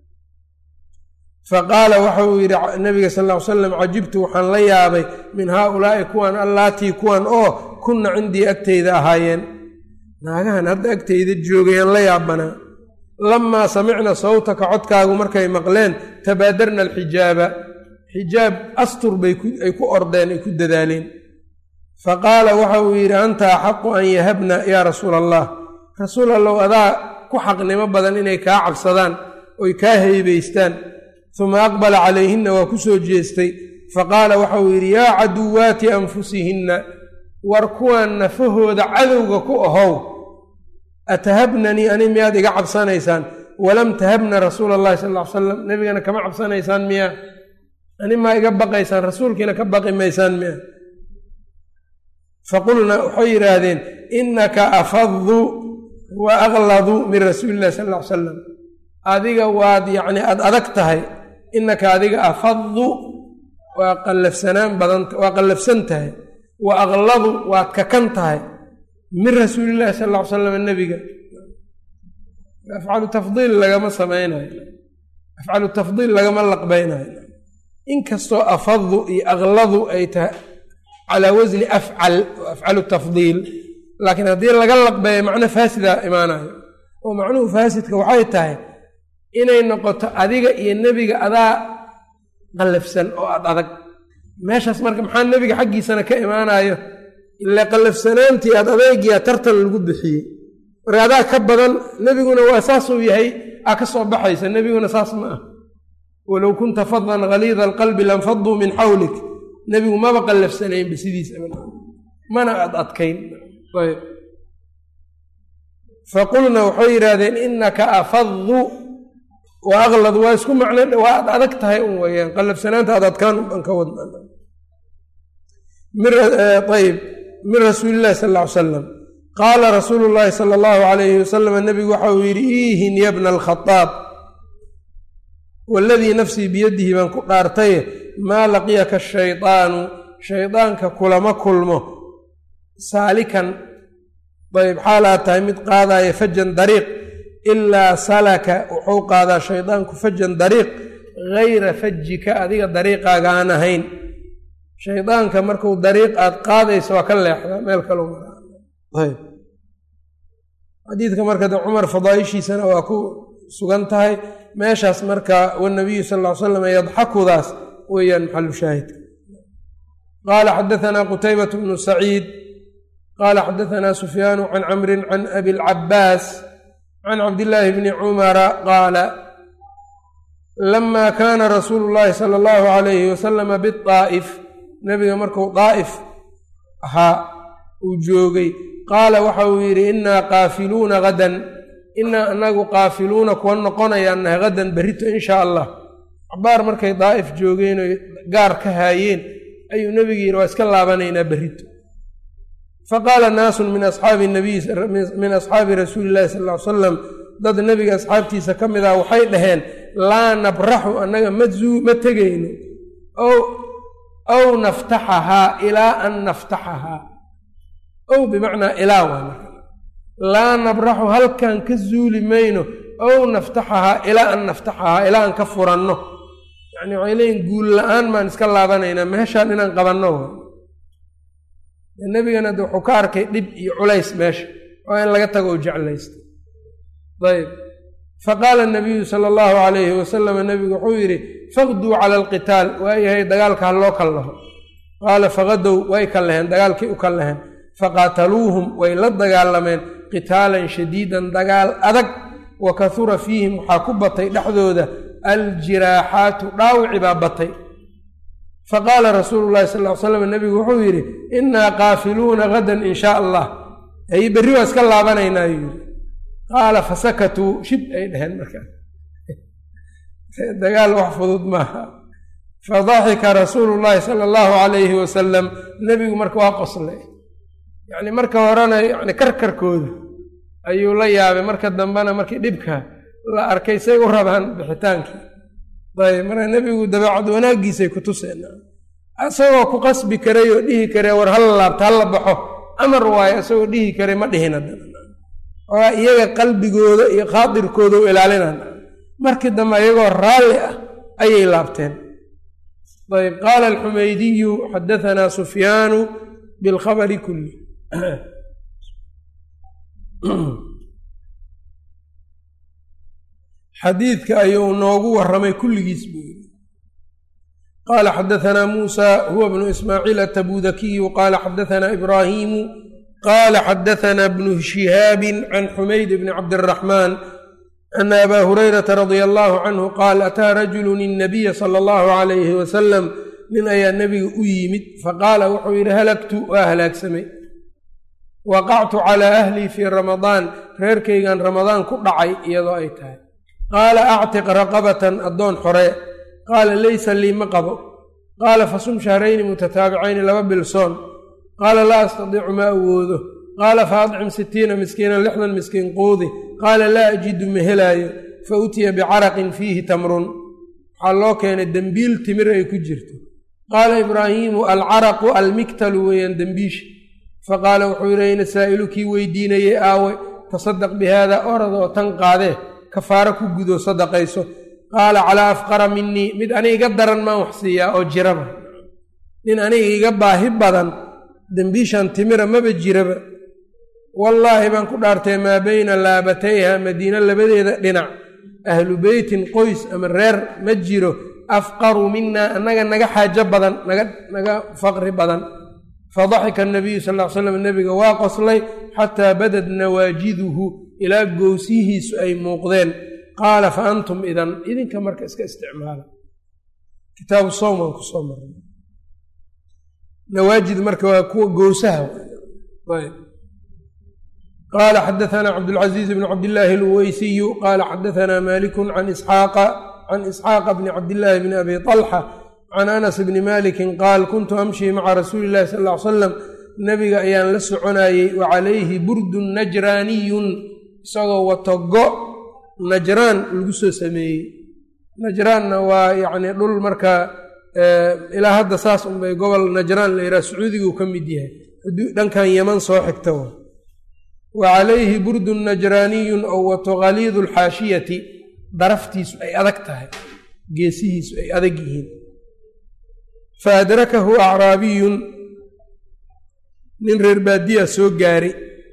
faqaala waxa uu yidhi nabiga sal ll ly salam cajibtu waxaan la yaabay min haaulaa'i kuwan allaatii kuwan oo kunna cindii agtayda ahaayeen naagahan hadda agtayda joogayaan la yaabanaa lamaa samicna sawtaka codkaagu markay maqleen tabaadarna alxijaaba xijaab astur ay ku ordeen ay ku dadaaleen faqaala waxa uu yidhi anta axaqu an yahabna yaa rasuula allah rasuul allow adaa ku xaqnimo badan inay kaa cabsadaan oy kaa haybaystaan uma aqbala calayhinna waa ku soo jeestay faqaala waxa uu yidhi yaa caduwaati anfusihinna war kuwan nafahooda cadowga ku ahow atahabnanii ani miyaad iga cabsanaysaan walam tahabna rasuula allahi sal ly salam nebigana kama cabsanaysaan miya ani maa iga baqaysaan rasuulkiina ka baqi maysaan miya faqulna waxay yidhaahdeen innaka afadu wa akladu min rasuuli illahi sal ly salam adiga waad yacni aad adag tahay innaka adiga afadu waa qallafsanaan badanta waa qallafsan tahay wa akladu waad kakan tahay min rasuulillahi sal ll ly salam nebiga afcalu tafdiil lagama samaynayo afcalu tafdiil lagama laqbaynayo inkastoo afadu iyo akladu ay tahay calaa wasni afcal afcalu tafdiil laakiin haddii laga laqbeeyo macno faasidaa imaanayo oo macnuhu faasidka waxay tahay inay noqoto adiga iyo nebiga adaa qallafsan oo aad adag meeshaas marka maxaa nebiga xaggiisana ka imaanayo ilaa qallafsanaantii aad adeegiya tartan lagu bixiyey marka adaa ka badan nebiguna waa saasuu yahay aa ka soo baxaysa nebiguna saas ma ah walow kunta fadan haliida alqalbi lanfaduu min xawlik nebigu maba qallafsanaynba sidiisa mana aad adkayn faqulna waxay yidhaahdeen innaka afadu wa aklad waa isku macno waa ad adag tahay un weyaan qallafsanaanta aad adkaan an ka wadnaayb min rasuuli illahi sal ll ly salam qaala rasuulu llaahi sala allahu calayhi wasalam nebigu waxa uu yidhi iihin ya bna alkhadaab waaladii nafsii biyadihi baan ku dhaartaye maa laqiyaka shaydaanu shaydaanka kulama kulmo saalikan ayb xaalaad tahay mid qaadaya fajan dariiq ilaa salaka wuxuu qaadaa shaydaanku fajan dariiq gayra fajika adiga dariiqaaga aan ahayn shaydaanka markuu dariiq aad qaadayso waa ka leexdaa meel kaleu maraa xadiidka marka de cumar fadaaishiisana waa ku sugan tahay meeshaas marka wanabiyu sal ll ly slam yadxakudaas weeyaan maxalu shaahidka qaala xadaanaa qutaybat bnu saciid qaala xadaanaa sufyaanu can camrin can abi lcabaas can cabdillaahi bni cumara qaala lama kaana rasuulu llaahi sala allahu alayhi wasalama bidaa'if nebiga markuu daa'if ahaa uu joogay qaala waxa uu yidhi innaa qaafiluuna hadan innaa anagu qaafiluuna kuwa noqonayaannaha hadan berrito inshaa allah cabaar markay daa'if joogeen oy gaar ka haayeen ayuu nebigu yidhi waa iska laabanaynaa berrito faqaala naasun min asxaabi nabiy min asxaabi rasuuli illahi sal ll ly salam dad nebiga asxaabtiisa ka mid ah waxay dhaheen laa nabraxu annaga ma tegayno ow naftaxahaa ilaa an naftaxahaa ow bimacnaa ilaa waa marka laa nabraxu halkan ka zuuli mayno ow naftaxahaa ilaa an naftaxahaa ilaa aan ka furanno yacni waxay leeyiin guul la-aan baan iska laabanaynaa meeshaan inaan qabanno nebigana de wuxuu ka arkay dhib iyo culays meesha oo in laga tago u jeclaysta ayb faqaala nabiyu sala allahu calayhi wasalama nebigu wuxuu yidhi faqduu cala alqitaal waayahay dagaalka ha loo kallaho qaala faqadow way kallaheen dagaalkii u kallaheen faqaataluuhum way la dagaalameen qitaalan shadiidan dagaal adag wa kahura fiihim waxaa ku batay dhexdooda aljiraaxaatu dhaawici baa batay faqaala rasuulu llahi sal ly slam nebigu wuxuu yidhi innaa qaafiluuna hadan in shaa allah ay berri waa iska laabanaynaa yuu yidhi qaala fasakatuu shib ay dhaheen markaas dagaal wax fudud maaha fadaxika rasuulu llaahi sala allahu calayhi wasalam nebigu marka waa qoslay yacni marka horena yani karkarkooda ayuu la yaabay marka dambena markii dhibka la arkay say u rabaan bixitaankii ayb marka nebigu dabeecad wanaaggiisay ku tuseen isagoo ku qasbi karay oo dhihi karay war hala laabta hala baxo amar waayo isagoo dhihi karay ma dhihin oo iyaga qalbigooda iyo khaadirkooda u ilaalinaan markii dambe iyagoo raalli ah ayay laabteen ayb qaala alxumaydiyu xadaanaa sufyaanu bilkhabari kulli xadiidka ayuu noogu warramay kulligiis buu yidhi qaala xadaanaa muusa huwa bnu ismaaciil atabudakiyu qaala xadaanaa ibraahiimu qaala xadaanaa bnu shihaabin can xumayd bni cabdiraxmaan ana abaa hurayrata radia allahu canhu qaal ataa rajulun innabiya sala allahu calayhi wasalam nin ayaa nebiga u yimid faqaala wuxuu yidhi halagtu waa halaagsamay waqactu calaa ahlii fii ramadaan reerkaygan ramadaan ku dhacay iyadoo ay tahay qaala actiq raqabatan addoon xoree qaala laysa lii ma qabo qaala fasum shahrayni mutataabicayni 2 bil soon qaala laa astadiicu ma awoodo qaala fa adcim 60 miskiinan 60 miskiin quudi qaala laa ajidu ma helaayo fa utiya bicaraqin fiihi tamrun waxaa loo keenay dembiil timir ay ku jirto qaala ibraahiimu alcaraqu almiktalu weeyaan dembiisha faqaala wuxuu yidhi ayna saa'ilu kii weydiinayey aawe tasadaq bihaada orad oo tan qaadee kafaaro ku gudo sadaqayso qaala calaa afqara minii mid aniga iga daran maan wax siiyaa oo jiraba nin aniga iga baahi badan dembiishan timira maba jiraba wallaahi baan ku dhaartay maa bayna laabatayha madiina labadeeda dhinac ahlu beytin qoys ama reer ma jiro afqaru minaa annaga naga xaajo badan naga faqri badan fadaxika anabiyu sal ll ly slam nebiga waa qoslay xataa badad nawaajiduhu ilaa goosihiisu ay muuqdeen qaala fa antum idan idinka marka iska isticmaala kitaabu sowman ku soo marnay nawaajid marka waa kuwa goosaha qaala xadaanaa cabdulcaziiz bn cabdillaahi alweysiyu qaala xadaanaa malikun can isxaaqa bni cabdillaahi bni abi طalxa can anas bni malikin qaal kuntu amshii maca rasuuli illahi sal ll ly slam nebiga ayaan la soconayey wa calayhi burdun najraaniyun isagoo wato go najraan lagu soo sameeyey najraanna waa yacni dhul markaa ilaa hadda saas unbay gobol najraan la yidhaha sacuudiguu ka mid yahay dhankan yeman soo xigta wa calayhi burdun najraaniyun ow wato khaliidu lxaashiyati daraftiisu ay adag tahay geesihiisu ay adag yihiin fa adrakahu acraabiyun nin reer baadiya soo gaari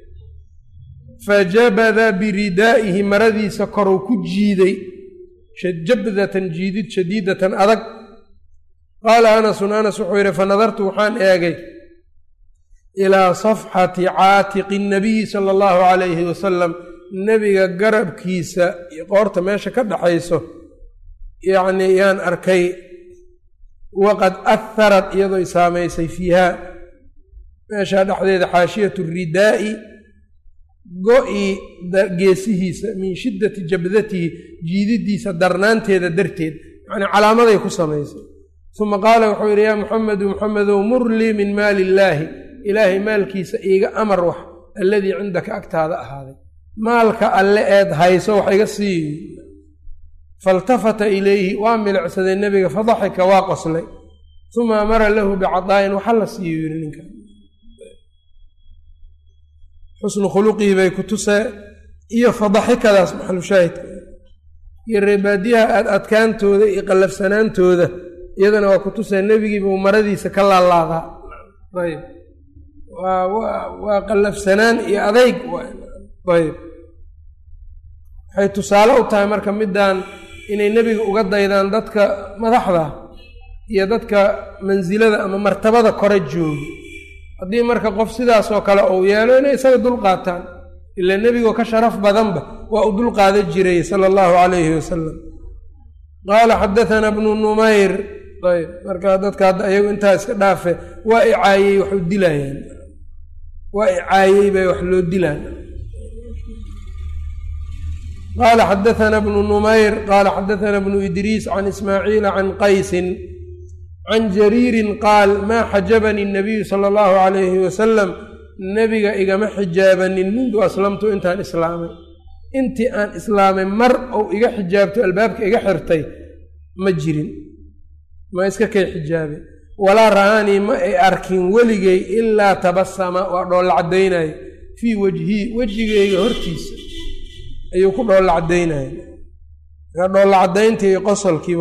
fajabada biridaa'ihi maradiisa koruu ku jiiday jabdatan jiidid shadiidatan adag qaala anasun anas wuxuu yidhi fanadartu waxaan eegay ilaa safxati caatiqi nabiyi sala allahu calayhi wasalam nebiga garabkiisa iyo qoorta meesha ka dhaxayso yacnii yaan arkay waqad aharad iyadooy saamaysay fiiha meeshaa dhexdeeda xaashiyatu ridaa'i go-i geesihiisa min shiddati jabdatihi jiididiisa darnaanteeda darteed yacnii calaamaday ku samaysay uma qaala wuxuu yidhi yaa muxamedu muxamedow mur lii min maali illaahi ilaahay maalkiisa iiga amar wax alladii cindaka agtaada ahaaday maalka alle eed hayso wax iga siiyi failtafata ilayhi waa milicsaday nebiga fadaxika waa qoslay uma amara lahu bicadaa'in waxa la siiyo yidhi ninka xusnu khuluqihii bay ku tusee iyo fadaxikadaas maxalushaahidka iyo reebaadiyaha adkaantooda iyo qallafsanaantooda iyadana waa ku tusee nebigiibuu maradiisa ka laalaadaa ayb waa qallafsanaan iyo adayg ayb waxay tusaale u tahay marka middan inay nebiga uga daydaan dadka madaxda iyo dadka mansilada ama martabada kore joogi haddii marka qof sidaasoo kale uu yeelo inay isaga dulqaataan ilaa nebigoo ka sharaf badanba waa u dulqaada jiray sala allahu calayhi wasalam qaala xadahanaa bnu numayr ayb marka dadka hadda iyagu intaa iska dhaafe waa icaayey wax u dilayaan waa icaayey bay wax loo dilaan qaala xadahanaa bnu numayr qaala xadahanaa bnu idriis can ismaaciila can qaysin can jariirin qaal maa xajabanii nabiyu sala allahu calayhi wasalam nebiga igama xijaabanin mundu aslamtu intaan islaamay intii aan islaamay mar ou iga xijaabto albaabka iga xirtay ma jirin ma iska kay xijaabe walaa ra'aanii ma ay arkin weligay ilaa tabasama waa dhoolla caddaynaya fii wejhii wejigeyga hortiisa ayuu ku dhoolla caddaynaya marka dhoolla caddayntii iyo qosolkii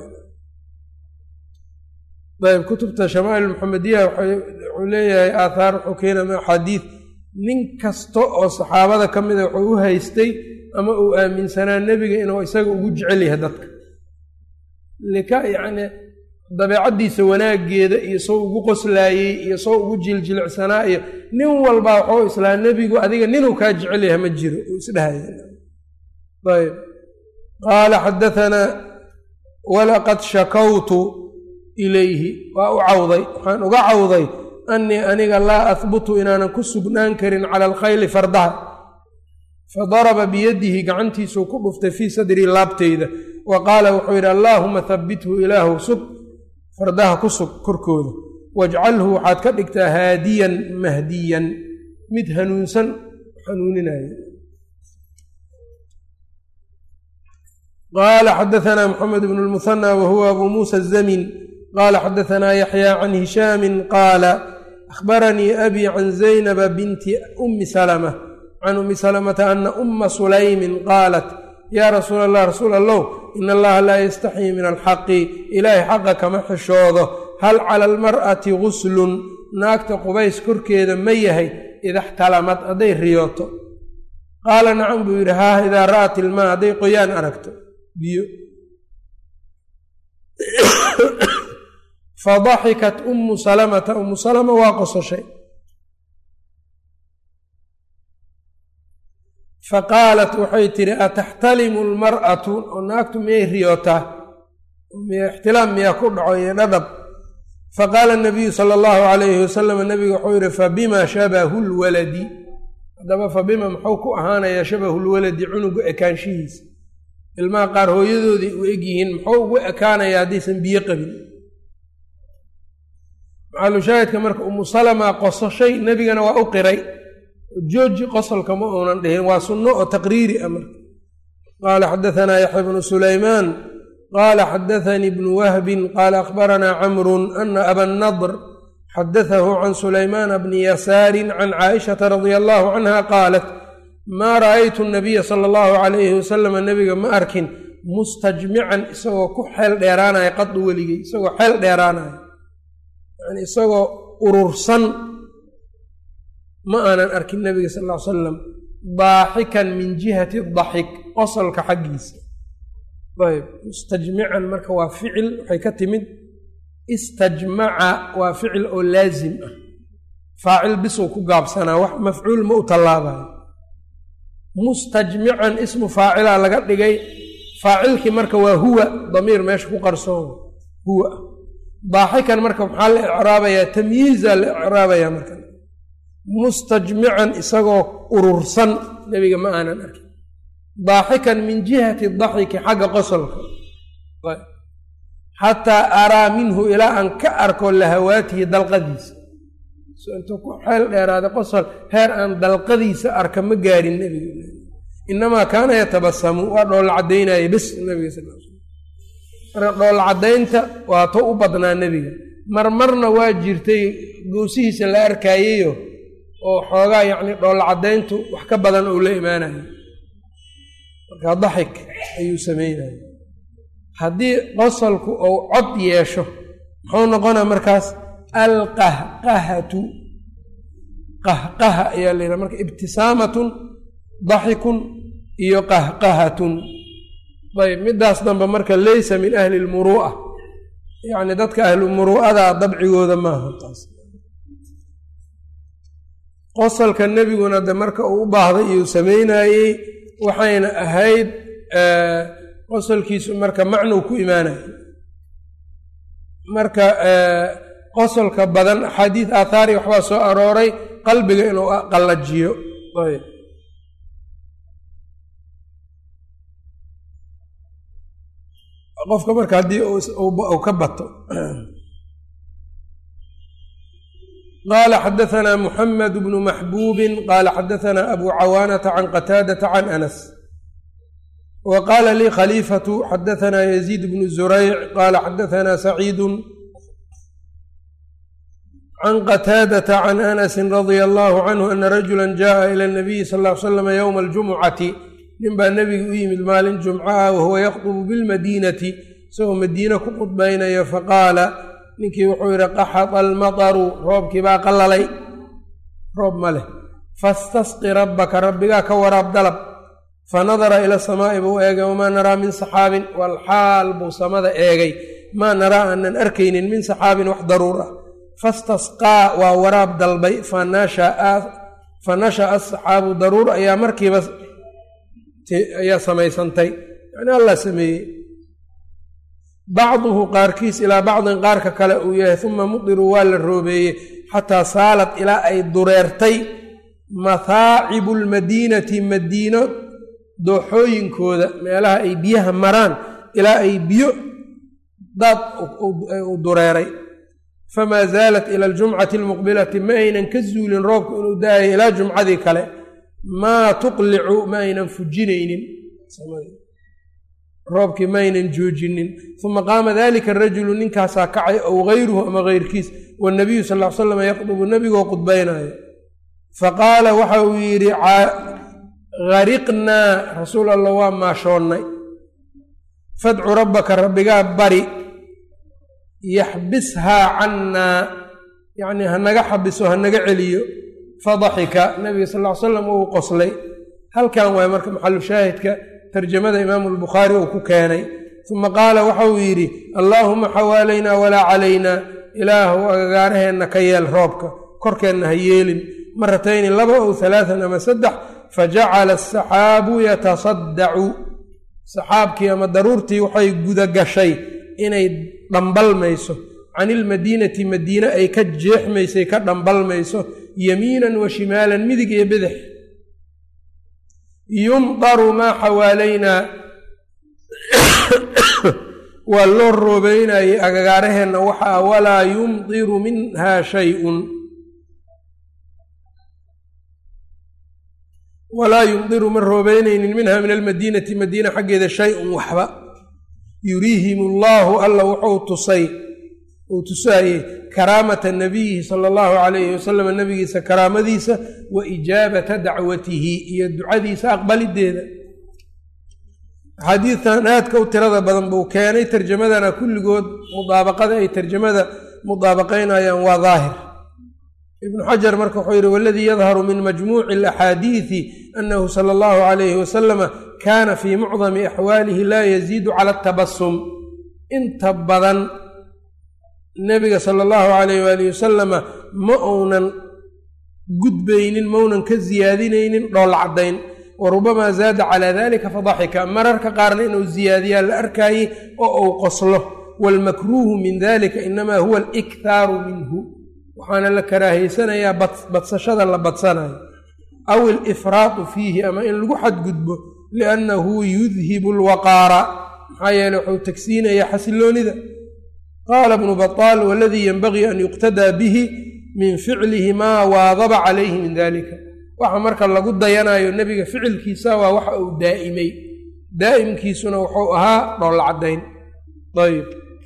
ayb kutubta shamaa'il muxamediya wuxuu leeyahay aathaar wuxuu keenama axaadiid nin kasta oo saxaabada ka mida wuxuu u haystay ama uu aaminsanaa nebiga inuu isaga ugu jecel yahay dadka yacni dabeecaddiisa wanaaggeeda iyo soo ugu qoslaayey iyo soo ugu jiljilicsanaa iyo nin walbaa waxuu islaa nebigu adiga ninuu kaa jecel yahay ma jiro uu isdhahaya ayb qaala xadahanaa walaqad shakawtu ilayhi waa u cawday waxaan uga cawday annii aniga laa ahbutu inaanan ku sugnaan karin cala alkhayli fardaha fadaraba biyadihi gacantiisuu ku dhuftay fii sadrii laabtayda wa qaala wuxuu yidhi allaahuma habbithu ilaahu sug fardaha ku sug korkooda wajcalhu waxaad ka dhigtaa haadiyan mahdiyan mid hanuunsan hanuuninaya qaala xadahanaa moxamed bnu lmuhanى wahuwa abu muusa azamin qaala xadahanaa yaxya can hishaamin qaala akhbaranii abii can zaynaba binti ummi salama can ummi salamata ana umma sulaymin qaalat yaa rasuula allah rasuul allow ina allaha laa yastaxyii min alxaqi ilaahay xaqa kama xishoodo hal cala almar'ati guslun naagta qubays korkeeda ma yahay ida xtalamad hadday riyooto qaala nacam buu yidhi haa idaa ra'at ilmaa hadday qoyaan aragto biyo fadaxikat ummu salamata ummu salama waa qososhay faqaalat waxay tidhi ataxtalimu almar'atu oo naagtu miyay riyootaa ixtilaam miyaa ku dhaco iyo dhadhab faqaala nabiyu sala allahu calayhi wasalam nabigu wuxuu yidhi fabima shabahu lwaladi haddaba fabima muxuu ku ahaanayaa shabahu lwaladi cunuga ekaanshihiisa ilmaha qaar hooyadoodii u egyihiin muxuu ugu ekaanayaa haddaysan biyo qabin maxalushaahidka marka umu salama qososhay nebigana waa u qiray jooji qosolka ma uunan dhihin waa sunno oo taqriiri ah marka qaala xadahanaa yaxya bnu sulaymaan qaala xadaanii bnu wahbin qaala akhbaranaa camru ana aba nadr xadatahu can sulaymaana bni yasaari can caaishata radia allahu canha qaalat maa ra'aytu nabiya sala allahu calayhi wasalama nebiga ma arkin mustajmican isagoo ku xeel dheeraanaya qadu weligey isagoo xeel dheeraanaya yani isagoo urursan ma aanan arkin nebiga sal ll ly salam daaxikan min jihati daxik qosolka xaggiisa ayb mustajmican marka waa ficil waxay ka timid istajmaca waa ficil oo laazim ah faacil bisuu ku gaabsanaa wax mafcuul ma u tallaabayo mustajmican ismu faacilaa laga dhigay faacilkii marka waa huwa damiir meesha ku qarsoon huwa daaxikan marka maxaa la icraabayaa tamyiiza la icraabayaa marka mustajmican isagoo urursan nebiga ma aanan arkin daaxikan min jihati daxiki xagga qosolka xataa araa minhu ilaa aan ka arko lahawaatihi dalqadiisa so intuu ku xeel dheeraaday qosol heer aan dalqadiisa arka ma gaarin nebiga inamaa kaana yatabasamu waa dhoolla caddaynaya bes nebiga sal l slam marka dhoolla caddaynta waa to u badnaa nebiga marmarna waa jirtay goosihiisa la arkaayeyo oo xoogaa yacni dhoolla caddayntu wax ka badan uu la imaanayo marka daxik ayuu samaynaya haddii qosolku uu cod yeesho muxuu noqonaa markaas alqahqahatu qahqaha ayaa la yidhaha marka ibtisaamatun daxikun iyo qahqahatun ayb midaas dambe marka laysa min ahli lmuruu'a yacni dadka ahlu muruu'ada dabcigooda maaha taas qosolka nebiguna de marka uu u baahday iyuu samaynayey waxayna ahayd qosolkiisu marka macnow ku imaanaya marka qosolka badan axaadiis aathaari waxbaa soo arooray qalbiga inuu qallajiyo ayb qofka marka haddii uu ka bato qaala xadaanaa muxamed bnu maxbuubin qaala xadaanaa abu cawaanata can qataadata can anas wa qaala lii khaliifatu xadaanaa yaziid bnu zurayc qaala xadaanaa saciidu can qataadata can anasi radia allahu canhu ana rajula jaءa ila اnabiyi sal ll ly slam ywma aljumucati nin baa nebiga u yimid maalin jumca ah wahuwa yakdubu bilmadiinati isagoo madiine ku khudbaynayo faqaala ninkii wuxuu yidhi qaxada almataru roobkii baa qallalay roob ma leh fastasqi rabbaka rabbigaa ka waraab dalab fanadara ila samaa'i buu eegay wamaa naraa min saxaabin walxaal buu samada eegay maa naraa aanan arkaynin min saxaabin wax daruur ah fastasqaa waa waraab dalbay fanasha'a asaxaabu daruur ayaa markiiba ayaa samaysantay yacni allah sameeyey bacduhu qaarkiis ilaa bacdin qaarka kale uu yahay uma mudiruu waa la roobeeyey xataa saalad ilaa ay dureertay mathaacibu lmadiinati madiino dooxooyinkooda meelaha ay biyaha maraan ilaa ay biyo daad u dureeray famaa zaalat ila aljumcati almuqbilati ma aynan ka zuulin roobku inuu da-ayo ilaa jumcadii kale maa tuqlicu ma aynan fujinaynin roobkii ma aynan joojinin uma qaama dalika arajulu ninkaasaa kacay ow gayruhu ama geyrkiis wanabiyu sal ll ly slam yaqdubu nebigoo qudbaynayo faqaala waxa uu yidhi gariqnaa rasuul allah waa maashoonnay fadcu rabbaka rabbigaa bari yaxbishaa cannaa yacnii hanaga xabiso hanaga celiyo fadaxika nabiga sal ll ly slam uu qoslay halkan waay marka maxalu shaahidka tarjamada imaamu albukhaari uu ku keenay uma qaala waxa uu yidhi allaahuma xawaalaynaa walaa calaynaa ilaahu agagaaraheenna ka yeel roobka korkeenna ha yeelin maratayni laba ow alaaan ama saddex fajacala asaxaabu yatasaddacu saxaabkii ama daruurtii waxay gudagashay inay dhambalmayso can ilmadiinati madiine ay ka jeexmaysay ka dhambalmayso yamiinan wa shimaalan midig iyo bidix yumdaru maa xawaalaynaa waa loo roobeynayay agagaaraheenna waxaa walaa yumdiru minha shayun walaa yumdiru ma roobeynaynin minha min almadiinati madiina xaggeeda shay-un waxba yuriihim ullahu alla uu tusaayey karaamata nabiyihi sala allahu calayhi wasalam nabigiisa karaamadiisa wa ijaabata dacwatihi iyo ducadiisa aqbalideeda. axaadiidtan aadka u tirada badan buu keenay, tarjamadana kulligood mudaabaqada ay tarjamada mudaabaqaynayaan waa daahir. ibnu xajar marka wuxuu yidhi waladii yadharu min majmuuci alaxaadiidi annahu sala allahu calayhi wasalama kaana fii mucdami axwaalihi laa yaziidu cala atabasum. inta badan nebiga sala allahu calayh waalihi wasalama ma uunan gudbaynin, maunan ka siyaadinaynin dhoolla caddayn. wa rubamaa zaada calaa dalika fadaxika, mararka qaarna inuu ziyaadiyaa la arkaayey oo uu qoslo. waalmakruuhu min dalika inamaa huwa alikhaaru minhu, waxaana la karaahaysanayaa badsashada la badsanayo, aw alifraatu fiihi, ama in lagu xadgudbo, liannahu yudhibu alwaqaara, maxaa yeele wuxuu tagsiinayaa xasiloonida. qaala ibnu baطaal waladii yenbagii an yuqtadaa bihi min ficlihi maa waadaba calayhi min dalika, waxa marka lagu dayanayo nebiga ficilkiisa waa waxa uu daa'imay, daa'imkiisuna wuxuu ahaa dhoolla caddayn. ayb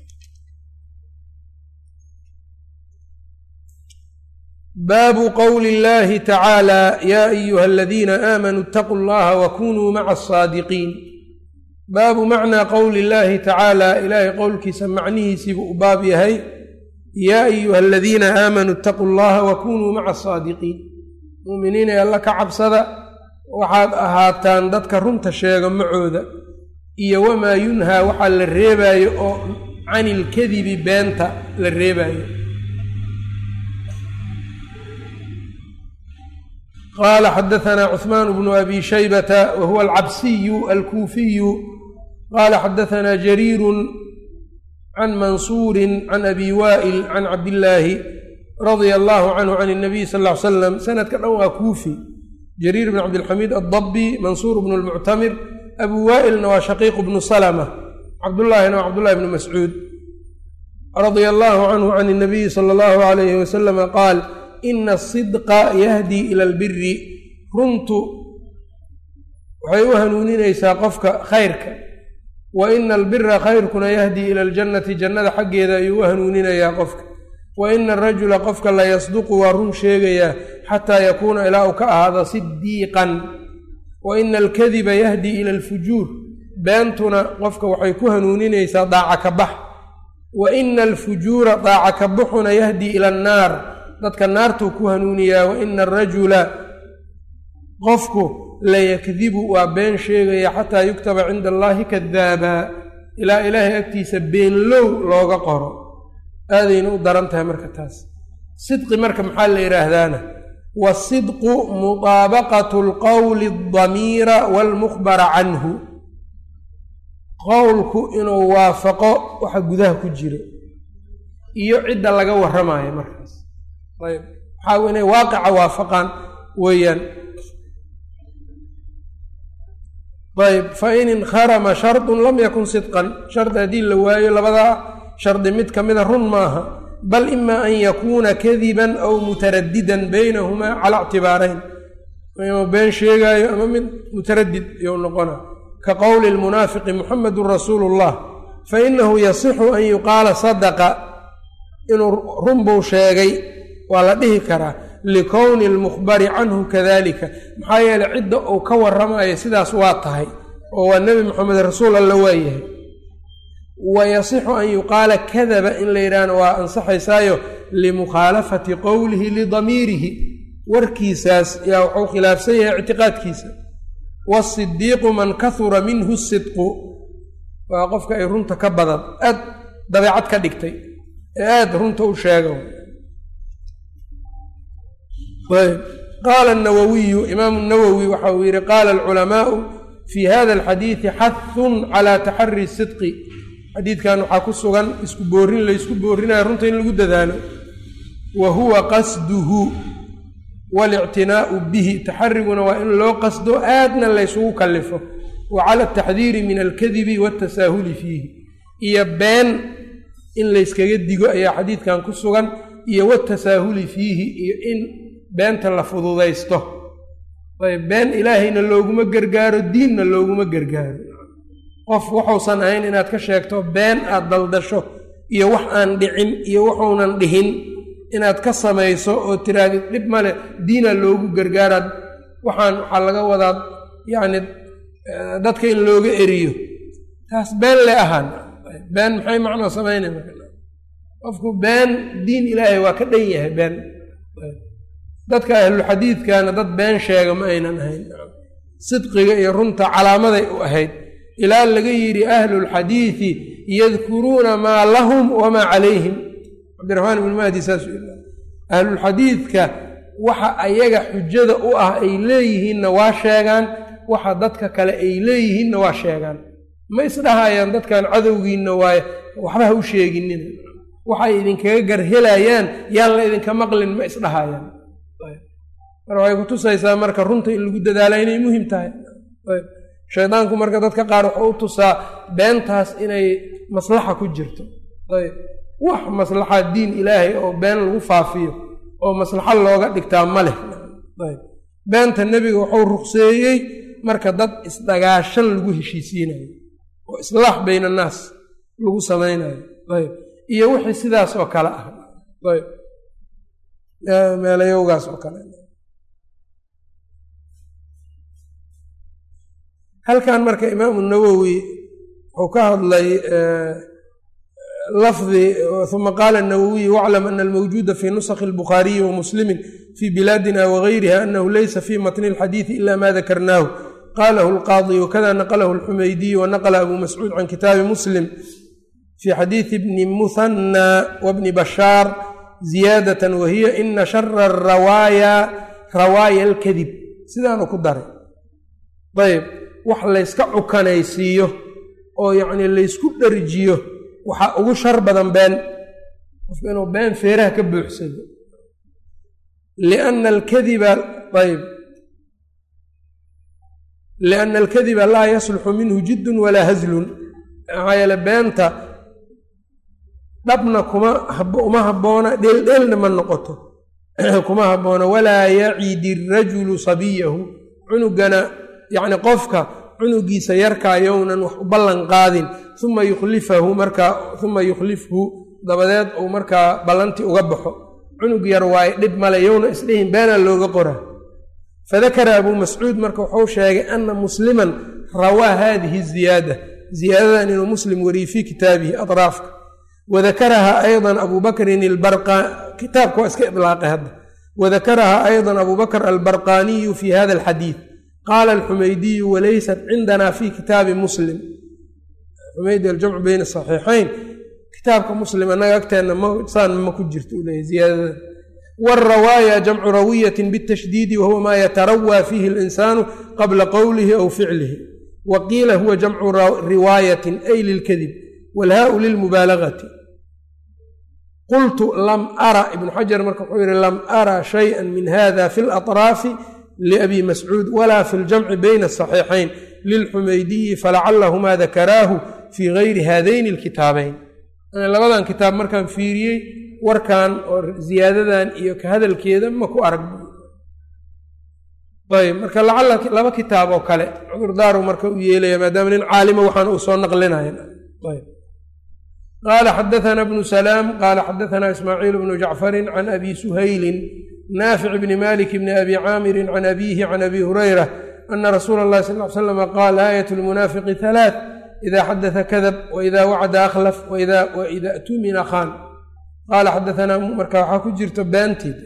baabu qowli اllahi tacaala yaa ayuha aladiina aamanuu itaquu اllaha wakunuu maca asaadiqiin. baabu macnaa qowli اllaahi tacaala, ilaahay qowlkiisa macnihiisiibuu u baab yahay. yaa ayuha aladiina aamanuu itaquu اllaha wakunuu maca asaadiqiin, muuminiinay alla ka cabsada, waxaad ahaataan dadka runta sheega macooda, iyo wamaa yunhaa waxaa la reebaayo oo cani ilkadibi beenta la reebaayo. qaala xadaanaa cuثmaan bnu abi shaybata wa huwa alcabsiyu alkuufiyu qaala xadaanaa jariiru can mansuuri can abi waa'il can cabdillaahi radia allahu canhu can الnabiy sal ll ly slam. sanadka dhan waa kuufi, jariir bn cabdilxamiid addabi, mansuur bnu lmuctamir, abu waa'ilna waa shaqiiq bnu salma, cabdullaahina waa cabdullahi bnu mascuud radia allahu canhu can الnabiyi sala allahu alayhi wasalama qaal ina asidqa yahdii ila albiri, runtu waxay u hanuuninaysaa qofka khayrka, wa ina albira khayrkuna yahdii ila aljannati, jannada xaggeeda ayuu u hanuuninayaa qofka. wa ina arajula qofka la yasduqu waa run sheegayaa xataa yakuuna ilaa uu ka ahaado sidiiqan. wa ina alkadiba yahdii ila alfujuur, beentuna qofka waxay ku hanuuninaysaa daaca ka bax. wa ina alfujuura daaca ka baxuna yahdii ila annaar, dadka naartuu ku hanuuniyaa. wa ina arajula qofku layakdibu waa been sheegaya xataa yuktaba cinda allaahi kadaaba, ilaa ilaahay agtiisa beenlow looga qoro. aadayna u daran tahay marka taas. sidqi marka maxaa la yidhaahdaana, wasidqu muطaabaqatu lqowli adamiira waalmukhbara canhu, qowlku inuu waafaqo waxa gudaha ku jiro iyo cidda laga warramayo markaas. ayb waxaa inay waaqica waafaqaan weeyaan. ayb fain inkharama shardun lam yakun sidqan, shardi haddii la waayo labadaa shardi mid ka mida run maaha, bal ima an yakuuna kadiban aw mutaradidan baynahumaa calaa ictibaarayn, inuu been sheegaayo ama mid mutaradid iyou noqona. ka qowli lmunaafiqi muxamedun rasuulu llah, fainahu yasixu an yuqaala sadaqa, inuu run buu sheegay waa la dhihi karaa, likowni lmukhbari canhu kadalika, maxaa yeeley cidda uu ka warramayo sidaas waa tahay oo waa nebi moxamed rasuul alla waa yahay. wa yasixu an yuqaala kadaba in la yidhaahna waa ansaxaysaayo limukhaalafati qowlihi lidamiirihi, warkiisaas yaa wuxuu khilaafsan yahay ictiqaadkiisa. waasidiiqu man kahura minhu sidqu, waa qofka ay runta ka badan aad dabeecad ka dhigtay ee aada runta u sheega. qaala الnawawiyu, imaamu الnawowi waxa uu yihi qaala alculamaau fii hada alxadiidi xahun calaa taxari sidqi, xadiidkan waxaa ku sugan isku boorin laysku boorinayo runta in lagu dadaalo. wa huwa qasduhu waاlictinaau bihi, taxariguna waa in loo qasdo aadna laysugu kalifo. wa cala ataxdiiri min alkadibi waatasaahuli fiihi, iyo been in layskaga digo ayaa xadiidkan ku sugan, iyo watasaahuli fiihi, iyo in beenta la fududaysto. ayb been ilaahayna looguma gargaaro, diinna looguma gargaaro. qof wuxuusan ahayn inaad ka sheegto been aad daldasho iyo wax aan dhicin iyo wuxuunan dhihin inaad ka samayso oo tiraahdi dhib male diina loogu gargaaraad waxaa laga wadaa yacni dadka in looga eriyo taas been le ahaan been maxay macnoo samaynay qofku been diin ilaahay waa ka dhan yahay been dadka ahlulxadiidkana dad been sheega ma aynan ahayn sidqiga iyo runta calaamaday u ahayd ilaa laga yidhi ahlulxadiidi yadkuruuna maa lahum wamaa calayhim cabdiraxmaan ibnu mahdi saasuu ila ahlulxadiidka waxa ayaga xujada u ah ay leeyihiinna waa sheegaan waxa dadka kale ay leeyihiinna waa sheegaan ma isdhahayaan dadkan cadowgiinna waaye waxba ha u sheeginina waxay idinkaga garhelayaan yaan la idinka maqlin ma isdhahayaan mar waxay ku tusaysaa marka runta in lagu dadaala inay muhim tahay shaydaanku marka dadka qaar wuxuu u tusaa beentaas inay maslaxa ku jirto ayb wax maslaxa diin ilaahay oo been lagu faafiyo oo maslaxo looga dhigtaa ma leh ayb beenta nebiga wuxuu ruqseeyey marka dad isdagaashan lagu heshiisiinayo oo islaax bayna annaas lagu samaynayo ayb iyo wixii sidaas oo kale ah ayb meelayowgaas oo kale halkan marka imaamu nawowi wuxuu ka hadlay lafdi uma qaala الnawowiy waclam ana almawjuuda fi nusakhi الbukhaariyi wamuslimi fi bilaadina wagayriha anahu laysa fi matni اlxadiidi ila ma dakarnaahu qalahu اlqaadi wakada naqlahu اlxumaydiy wanaqla abu mascuud can kitaabi muslim fi xadiidi bni muhanna wabni bashaar ziyaadaة wahiya ina shara rawaaya alkadib sidaanu ku daray ayb wax layska cukanaysiiyo oo yacni laysku dharjiyo waxaa ugu shar badan been qofka inuu been feeraha ka buuxsado lianna alkadiba laa yasluxu minhu jiddun walaa hazlun maxaa yeele beenta dhabna uma habboona dheeldheelna ma noqoto kuma habboona walaa yacidi irajulu sabiyahu cunugana yacni qofka cunugiisa yarkaa yownan wax u ballan qaadin uma yukhlifhu dabadeed uu markaa ballantii uga baxo cunug yar waaye dhib male yowna isdhihin beenaa looga qoraa fadakara abuu mascuud marka wuxuu sheegay ana musliman rawaa haadihi ziyaada ziyaadadan inuu muslim wariyey fii kitaabihi atraafka wadakaraha aydan abu bakrin kitaabka waa iska idlaaqay hadda wadakaraha aydan abu bakr albarqaniyu fi hada alxadiid qaala alxumaydiyu walaysat cindana fi kitaabi muslim xumaydi aljamcu bayna saxiixayn kitaabka muslim annaga agteenna saan ma ku jirto u leeyahy ziyaadada wاlrawaaya jamcu rawiyatin bاtashdiidi wahuwa maa yatarawaa fiihi اlinsaanu qabla qowlihi aw ficlihi wa qiila huwa jamcu riwaayatin ay lilkadib walhaau lilmubaalagati qultu lam ara ibnu xajar marka wuxuu yihi lam ara shayئa min hada fi اlaطraafi liabi mascuud wala fi اljamci bayna الصaxiixayn lilxumaydiyi falacallahumaa dakaraahu fii gayri haadayni اlkitaabayn labadan kitaab markaan fiiriyey warkan oo ziyaadadan iyo ka hadalkeeda ma ku arag ayb marka lacalla laba kitaab oo kale cudurdaaru marka u yeelaya maadaama nin caalima waxaan uu soo naqlinayan qaala xadaana bnu salaam qaala xadaana ismaaciil bnu jacfarin can abi suhaylin naafic bni malik bni abi caamirin can abiihi can abi hurayra ana rasuula اllahi sal l slam qaal aayat lmunaafiqi halaaث ida xadata kadab waida wacda akhlaf waida tumina khan qaala xadaanaa marka waxaa ku jirto baanteed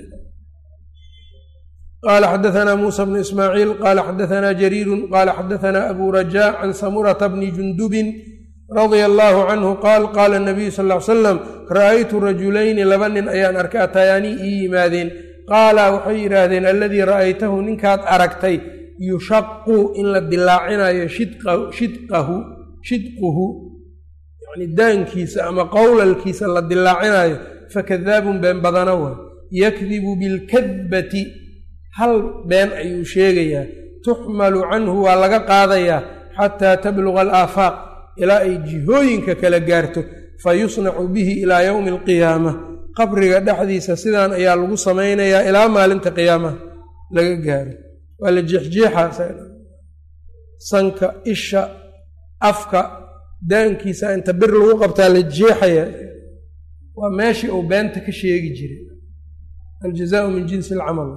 qaala xadaanaa muusa bnu ismaaciil qaala xadaanaa jariiru qaala xadaanaa abu rajaa can samurata bni jundubin radia allaahu canhu qaal qaala nabiyu sal l salam ra'aytu rajulayni laba nin ayaan arkay atayaanii ii yimaadeen qaala waxay yidhaahdeen alladii ra'aytahu ninkaad aragtay yushaqu in la dilaacinayo shidquhu yani daankiisa ama qowlalkiisa la dilaacinayo fakadaabun been badana waa yakdibu bilkadbati hal been ayuu sheegayaa tuxmalu canhu waa laga qaadayaa xataa tabluga alaafaaq ilaa ay jihooyinka kala gaarto fayusnacu bihi ilaa yowmi alqiyaama qabriga dhexdiisa sidaan ayaa lagu samaynayaa ilaa maalinta qiyaamaha laga gaaro waa la jeexjeexaa sanka isha afka daankiisa inta bir lagu qabtaa la jeexaya waa meeshii uu beenta ka sheegi jiray aljazaau min jinsi alcamal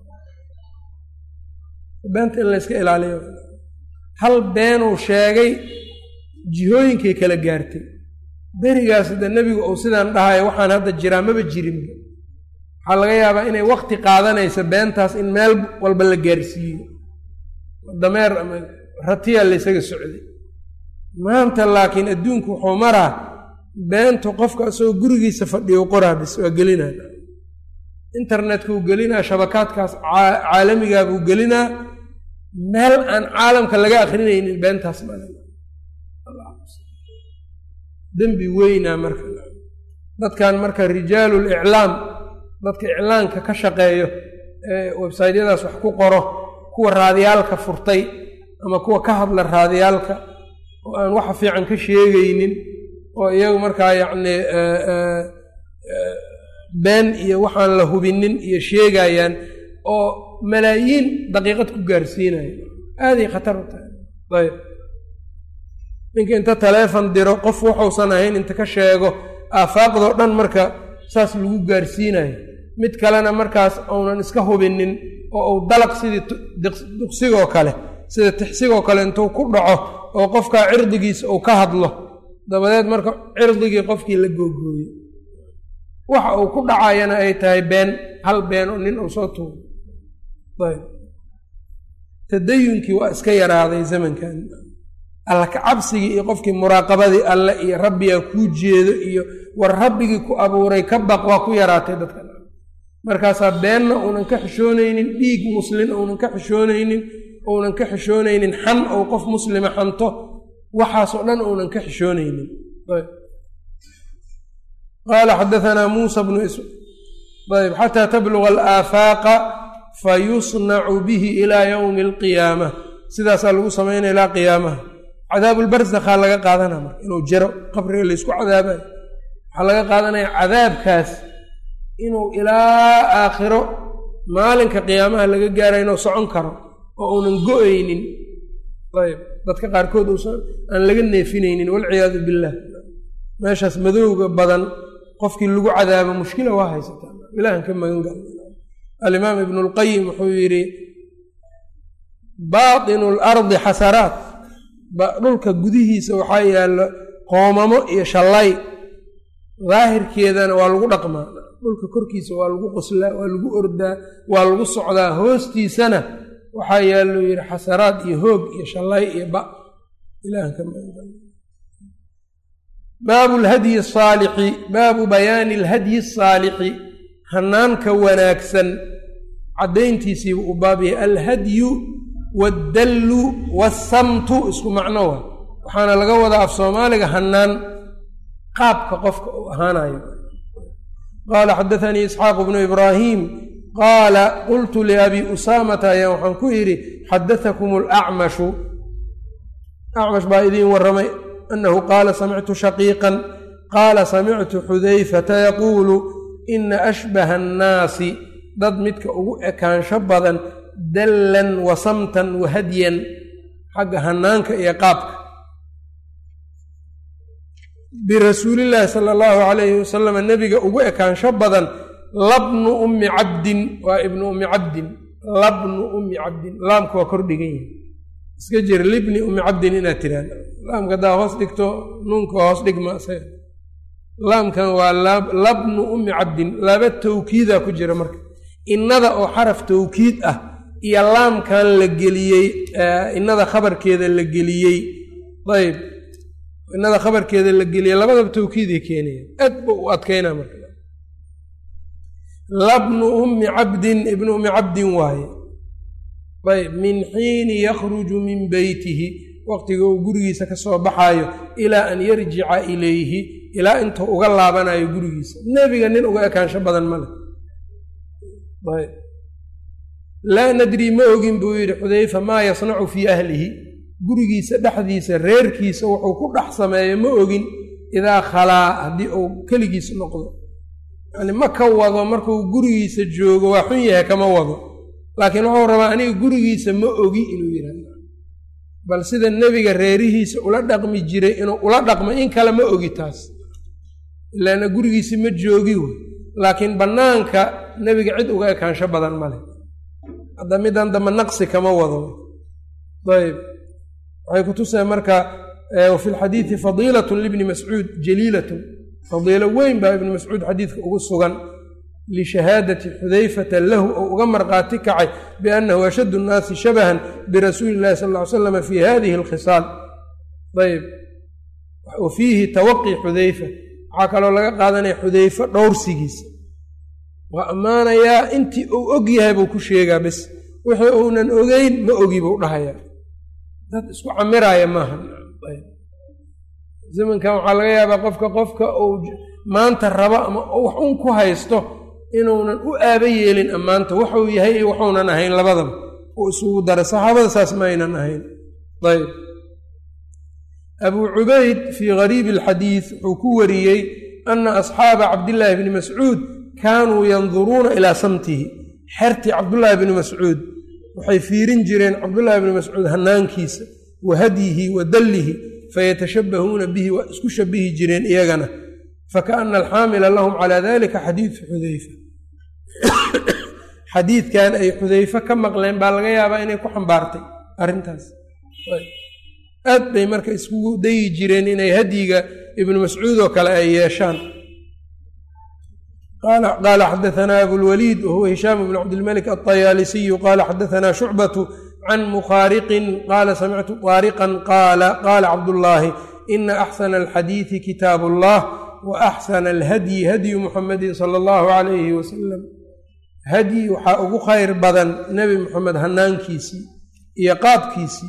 beenta in la iska ilaaliyo hal beenuu sheegay jihooyinkay kala gaartay berigaas de nebigu uu sidaan dhahayo waxaan hadda jiraa maba jirin waxaa laga yaabaa inay wakti qaadanaysa beentaas in meel walba la gaarsiiyo dameer ama ratiyaa laysaga socday maanta laakiin adduunku wuxuu maraa beentu qofka isagoo gurigiisa fadhiyo qoraa bis waa gelinaa internetkuu gelinaa shabakaadkaas caalamigaa buu gelinaa meel aan caalamka laga akrinaynin beentaas male dembi weynaa marka dadkan marka rijaalul iclaam dadka iclaanka ka shaqeeyo ee websaytyadaas wax ku qoro kuwa raadiyaalka furtay ama kuwa ka hadla raadiyaalka oo aan waxa fiican ka sheegaynin oo iyagu markaa yacni been iyo waxaan la hubinin iyo sheegayaan oo malaayiin daqiiqad ku gaarsiinaya aaday khatar u tahay ayb ninka inta taleefon diro qof waxuusan ahayn inta ka sheego aafaaqdoo dhan marka saas lagu gaarsiinayo mid kalena markaas uunan iska hubinin oo uu dalaq sidii duqsigoo kale sida tixsigoo kale intuu ku dhaco oo qofkaa cirdigiisa uu ka hadlo dabadeed marka cirdigii qofkii la googooyo waxa uu ku dhacayana ay tahay been hal been oo nin uu soo tuuro ayb tadayunkii waa iska yaraaday zamankan alla ka cabsigii iyo qofkii muraaqabadii alle iyo rabbigaa kuu jeedo iyo war rabbigii ku abuuray ka baq waa ku yaraatay dadka markaasaa beenna uunan ka xishoonaynin dhiig muslin uunan ka xishoonaynin uunan ka xishoonaynin xan ou qof muslima xanto waxaasoo dhan uunan ka xishoonaynin qaala xadaanaa muusa bnu ayb xataa tabluga alaafaaqa fayusnacu bihi ilaa yowmi alqiyaama sidaasaa lagu samaynaya ilaa qiyaamaha cadaabulbarsakhaa laga qaadanaa marka inuu jiro qabriga laysku cadaabayo waxaa laga qaadanaya cadaabkaas inuu ilaa aakhiro maalinka qiyaamaha laga gaara inuu socon karo oo uunan go-aynin ayb dadka qaarkood aan laga neefinaynin walciyaadu billaah meeshaas madowga badan qofkii lagu cadaabo mushkila waa haysataa ilaahan ka magan gala alimaam ibnu lqayim wuxuu yidhi baatinu lardi xasaraat dhulka gudihiisa waxaa yaallo qoomamo iyo shallay daahirkeedana waa lagu dhaqmaa dhulka korkiisa waa lagu qoslaa waa lagu ordaa waa lagu socdaa hoostiisana waxaa yaallo yidhi xasaraad iyo hoog iyo shallay iyo ba ilaahan ka magan baabu lhadyi asaalixi baabu bayaani alhadyi asaalixi hanaanka wanaagsan caddayntiisiibu u baab yahay alhadyu waaddallu waasamtu isku macno wa waxaana laga wadaa af soomaaliga hanaan qaabka qofka uu ahaanayo qaala xadaanii isxaaq bnu ibraahim qaala qultu liabi usaamata ayaa waxaan ku yidhi xadatakum alacmashu acmash baa idiin warramay annahu qaala samictu shaqiiqan qaala samictu xudayfata yaquulu ina ashbaha annaasi dad midka ugu ekaansho badan dallan wa samtan wa hadyan xagga hanaanka iyo qaabka birasuulillaahi sala allahu calayhi wasalama nebiga ugu ekaansho badan labnu ummi cabdin waa ibnu ummi cabdin labnu ummi cabdin laamka waa kordhigan yahay iska jir libni ummi cabdin inaad tiraan laamka haddaa hoos dhigto nuunka hoos dhigma laamkan waa labnu ummi cabdin laba tawkiidaa ku jira marka innada oo xaraf tawkiid ah iyo laamkan la geliyey innada khabarkeeda la geliyey ayb innada khabarkeeda la geliyey labadaba tawkiiday keenaya aad ba u adkaynaa marka labnu ummi cabdin ibnu ummi cabdin waaye ayb min xiini yakhruju min beytihi waqtiga uu gurigiisa ka soo baxaayo ilaa an yarjica ilayhi ilaa intuu uga laabanayo gurigiisa nebiga nin uga ekaansho badan ma leh ayb laa nadri ma ogin buu yidhi xudayfa maa yasnacu fii ahlihi gurigiisa dhexdiisa reerkiisa wuxuu ku dhex sameeyo ma ogin idaa khalaa haddii uu keligiis noqdo yani ma ka wado markuu gurigiisa joogo waa xun yahay kama wado laakiin wuxuu rabaa aniga gurigiisa ma ogi inuu yidhahdo bal sida nebiga reerihiisa ula dhaqmi jiray inuu ula dhaqmo in kale ma ogi taas ilaana gurigiisi ma joogi wey laakiin bannaanka nebiga cid uga ekaansho badan male hadda midan damba naqsi kama wado ayb waxay ku tusaya marka wafi lxadiidi fadiilatun libni mascuud jaliilatun fadiilo weyn baa ibni mascuud xadiidka ugu sugan lishahaadati xudayfata lahu oo uga marqaati kacay biannahu ashaddu nnaasi shabahan birasuuli illahi sal ll ly slam fi hadihi alkhisaal ayb wa fiihi tawaqi xudayfa waxaa kaloo laga qaadanaya xudayfa dhowrsigiisa waa ammaanayaa intii uu og yahay buu ku sheegaa bes wixii uunan ogeyn ma ogi buu dhahayaa dad isku camiraaya maaha zamankan waxaa laga yaabaa qofka uu maanta rabo ama wax un ku haysto inuunan u aaba yeelin ammaanta waxuu yahay iyo waxuunan ahayn labadaba uu isugu daray saxaabada saas ma aynan ahayn ayb abuu cubayd fii gariibi alxadiid wuxuu ku wariyey ana asxaaba cabdillaahi bni mascuud kaanuu yanduruuna ilaa samtihi xertii cabdullaahi bni mascuud waxay fiirin jireen cabdullaahi bni mascuud hanaankiisa wa hadyihi wa dallihi fayatashabbahuuna bihi waa isku shabihi jireen iyagana fakaana alxaamila lahum calaa dalika xadiidu xudayfa xadiidkan ay xudayfe ka maqleen baa laga yaabaa inay ku xambaartay arrintaas aad bay marka iskugu dayi jireen inay hadyiga ibnu mascuud oo kale ay yeeshaan qaala xadaanaa abulwaliid wahuwa hishaam bnu cabdilmalik alطayaalisiyu qaala xadaanaa shucbatu can mukhaariqin qaala samictu taariqan qaala cabdullaahi ina axsana alxadiidi kitaabu allah wa axsana alhadyi hadyu muxamedin sala allahu calayhi wasalam hadyi waxaa ugu khayr badan nebi moxamed hanaankiisii iyo qaabkiisii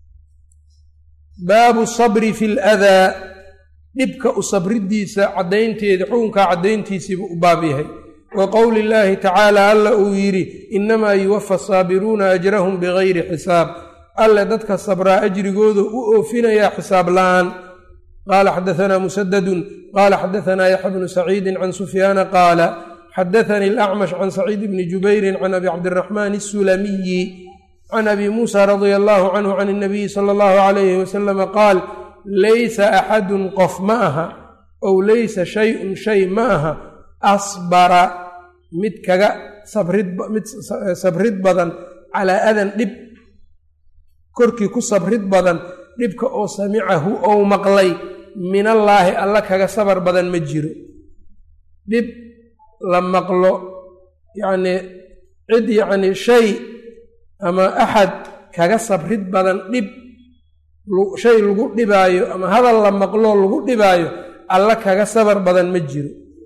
baabu sabri fi ladaa dhibka u sabridiisa caddaynteeda xukunkaa caddayntiisiibu u baab yahay wa qowli illaahi tacaala alla uu yidhi innamaa yuwafa asaabiruuna ajrahum bigayri xisaab alle dadka sabraa ajrigooda u oofinayaa xisaab la'aan qaala xadaanaa musadadun qaala xadaanaa yaxya bnu saciidin can sufyaana qaala xadaanii alacmash can saciid bni jubayrin can abi cabdiraxmaan asulamiyi can abi muusa radia allahu canhu can اnabiyi sala allahu calayhi wasalama qaal laysa axadun qof ma aha ow laysa shayun shay ma aha asbara mid kaga mid sabrid badan calaa adan dhib korkii ku sabrid badan dhibka oo samicahu ou maqlay min allaahi alla kaga sabar badan ma jiro dhib la maqlo yacnii cid yacnii shay ama axad kaga sabrid badan dhib shay lagu dhibaayo ama hadal la maqloo lagu dhibaayo alla kaga sabar badan ma jiro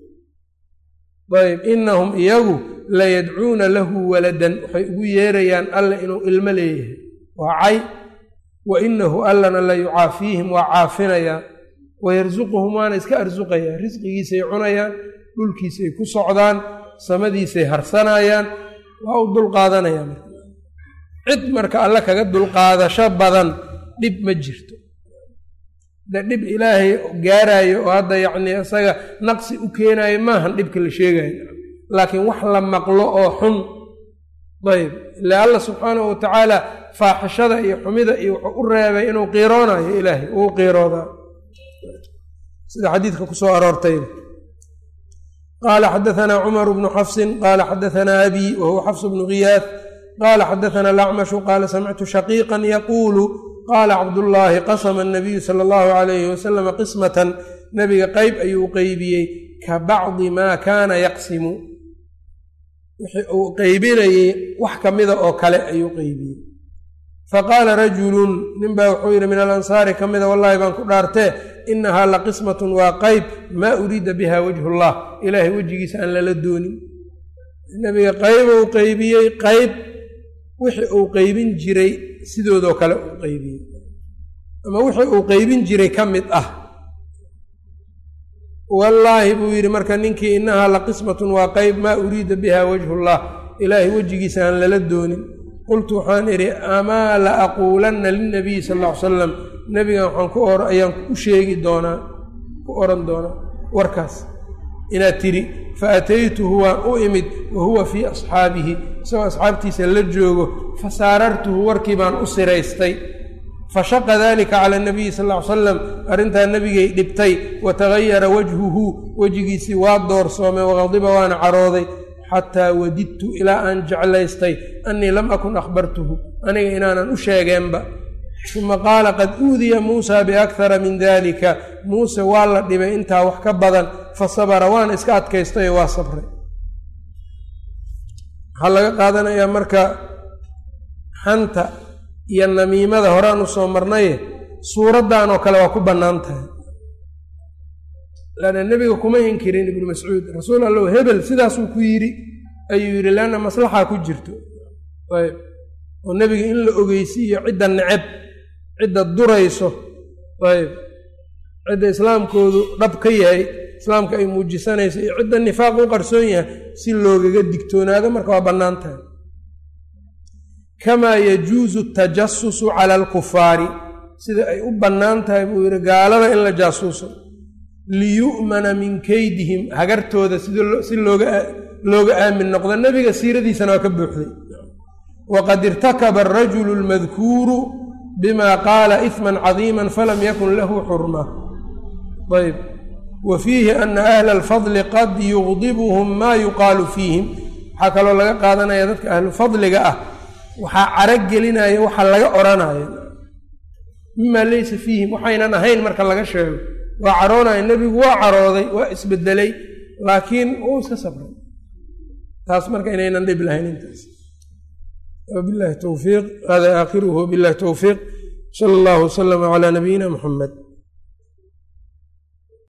ayb innahum iyagu la yadcuuna lahu waladan waxay ugu yeerayaan alle inuu ilmo leeyahay waa cay wa inahu allana la yucaafiihim waa caafinayaa wayarsuquhum waana iska arsuqayaa risqigiisay cunayaan dhulkiisay ku socdaan samadiisay harsanayaan waa u dulqaadanayaan cid marka alle kaga dulqaadasho badan dhib ma jirto de dhib ilaahay gaaraayo oo hadda yacnii isaga naqsi u keenaayo maahan dhibka la sheegayo laakiin wax la maqlo oo xun ayb ila alla subxaanahu watacaala faaxishada iyo xumida iyo wuxuu u reebay inuu qiiroonayo ilaahay uu qiiroodaa sida xadiidka ku soo aroortayba qaala xadaanaa cumaru bnu xafsin qaala xadaanaa abi wahuwa xafsu bnu khiyaad qaala xadaanaa alacmashu qaala samictu shaqiiqan yaquulu qaala cabdullaahi qasama anabiyu sala allahu calayhi wasalama qismatan nebiga qeyb ayuu qeybiyey ka bacdi maa kaana yaqsimu wixii uu qeybinayey wax ka mida oo kale ayuu qeybiyey faqaala rajulun ninbaa wuxuu yidhi min alansaari ka mida wallaahi baan ku dhaartee inahaa la qismatun waa qeyb maa uriida biha wajhullah ilaahay wejigiisa aan lala doonin nebiga qeyb uu qeybiyey qeyb wixii uu qeybin jiray sidoodoo kale uu qeybiyey ama wixii uu qeybin jiray ka mid ah wallaahi buu yidhi marka ninkii inahaa la qismatun waa qeyb maa uriida biha wajhullah ilaahay wejigiisa aan lala doonin qultu waxaan idhi amaa la aquulanna lilnabiyi sal ll ly salam nebigan ayaan ku sheegi doonaa ku oran doonaa warkaas inaad tidhi fa ataytuhu waan u imid wa huwa fii asxaabihi isagoo asxaabtiisa la joogo fa saarartuhu warkii baan u siraystay fashaqa dalika cala nabiyi sal ll ly salam arrintaa nebigay dhibtay watagayara wajhuhu wejigiisii waa doorsoomay waqadiba waana carooday xataa wadidtu ilaa aan jeclaystay annii lam akun akhbartuhu aniga inaanan u sheegeenba uma qaala qad uudiya muusaa biakhara min dalika muuse waa la dhibay intaa wax ka badan fa sabara waana iska adkaystay oo waa sabray waxaa laga qaadanayaa marka xanta iyo namiimada horaan u soo marnaye suuraddan oo kale waa ku bannaan tahay lanna nebiga kuma inkirin ibnu mascuud rasuul allow hebel sidaasuu ku yidhi ayuu yidhi leanna maslaxaa ku jirto ayb oo nebiga in la ogeysiiyo cidda neceb cidda durayso ayb cidda islaamkoodu dhab ka yahay islaamka ay muujisanayso iyo cidda nifaaq u qarsoon yahay si loogaga digtoonaado marka waa bannaan tahay kamaa yajuusu tajasusu cala alkufaari sida ay u bannaan tahay buu yidhi gaalada in la jaasuuso liyu'mana min keydihim hagartooda si looga aamin noqdo nebiga siiradiisana waa ka buuxday waqad irtakaba arajulu almadkuuru bima qaala ifman cadiiman falam yakun lahu xurma ayb wa fiihi ana ahla alfadli qad yugdibuhum maa yuqaalu fiihim waxaa kaloo laga qaadanaya dadka ahlu fadliga ah waxaa caragelinaya waxa laga odhanaya mimaa laysa fiihim waxaynan ahayn marka laga sheego waa caroonaya nebigu waa carooday waa isbedelay laakiin uu iska sabray taas marka inaynan dhib lahayn intaas wabillahi towfiiq hada aakhiruhu wabillahi towfiiq sala allahu wasalama calaa nabiyina muxamed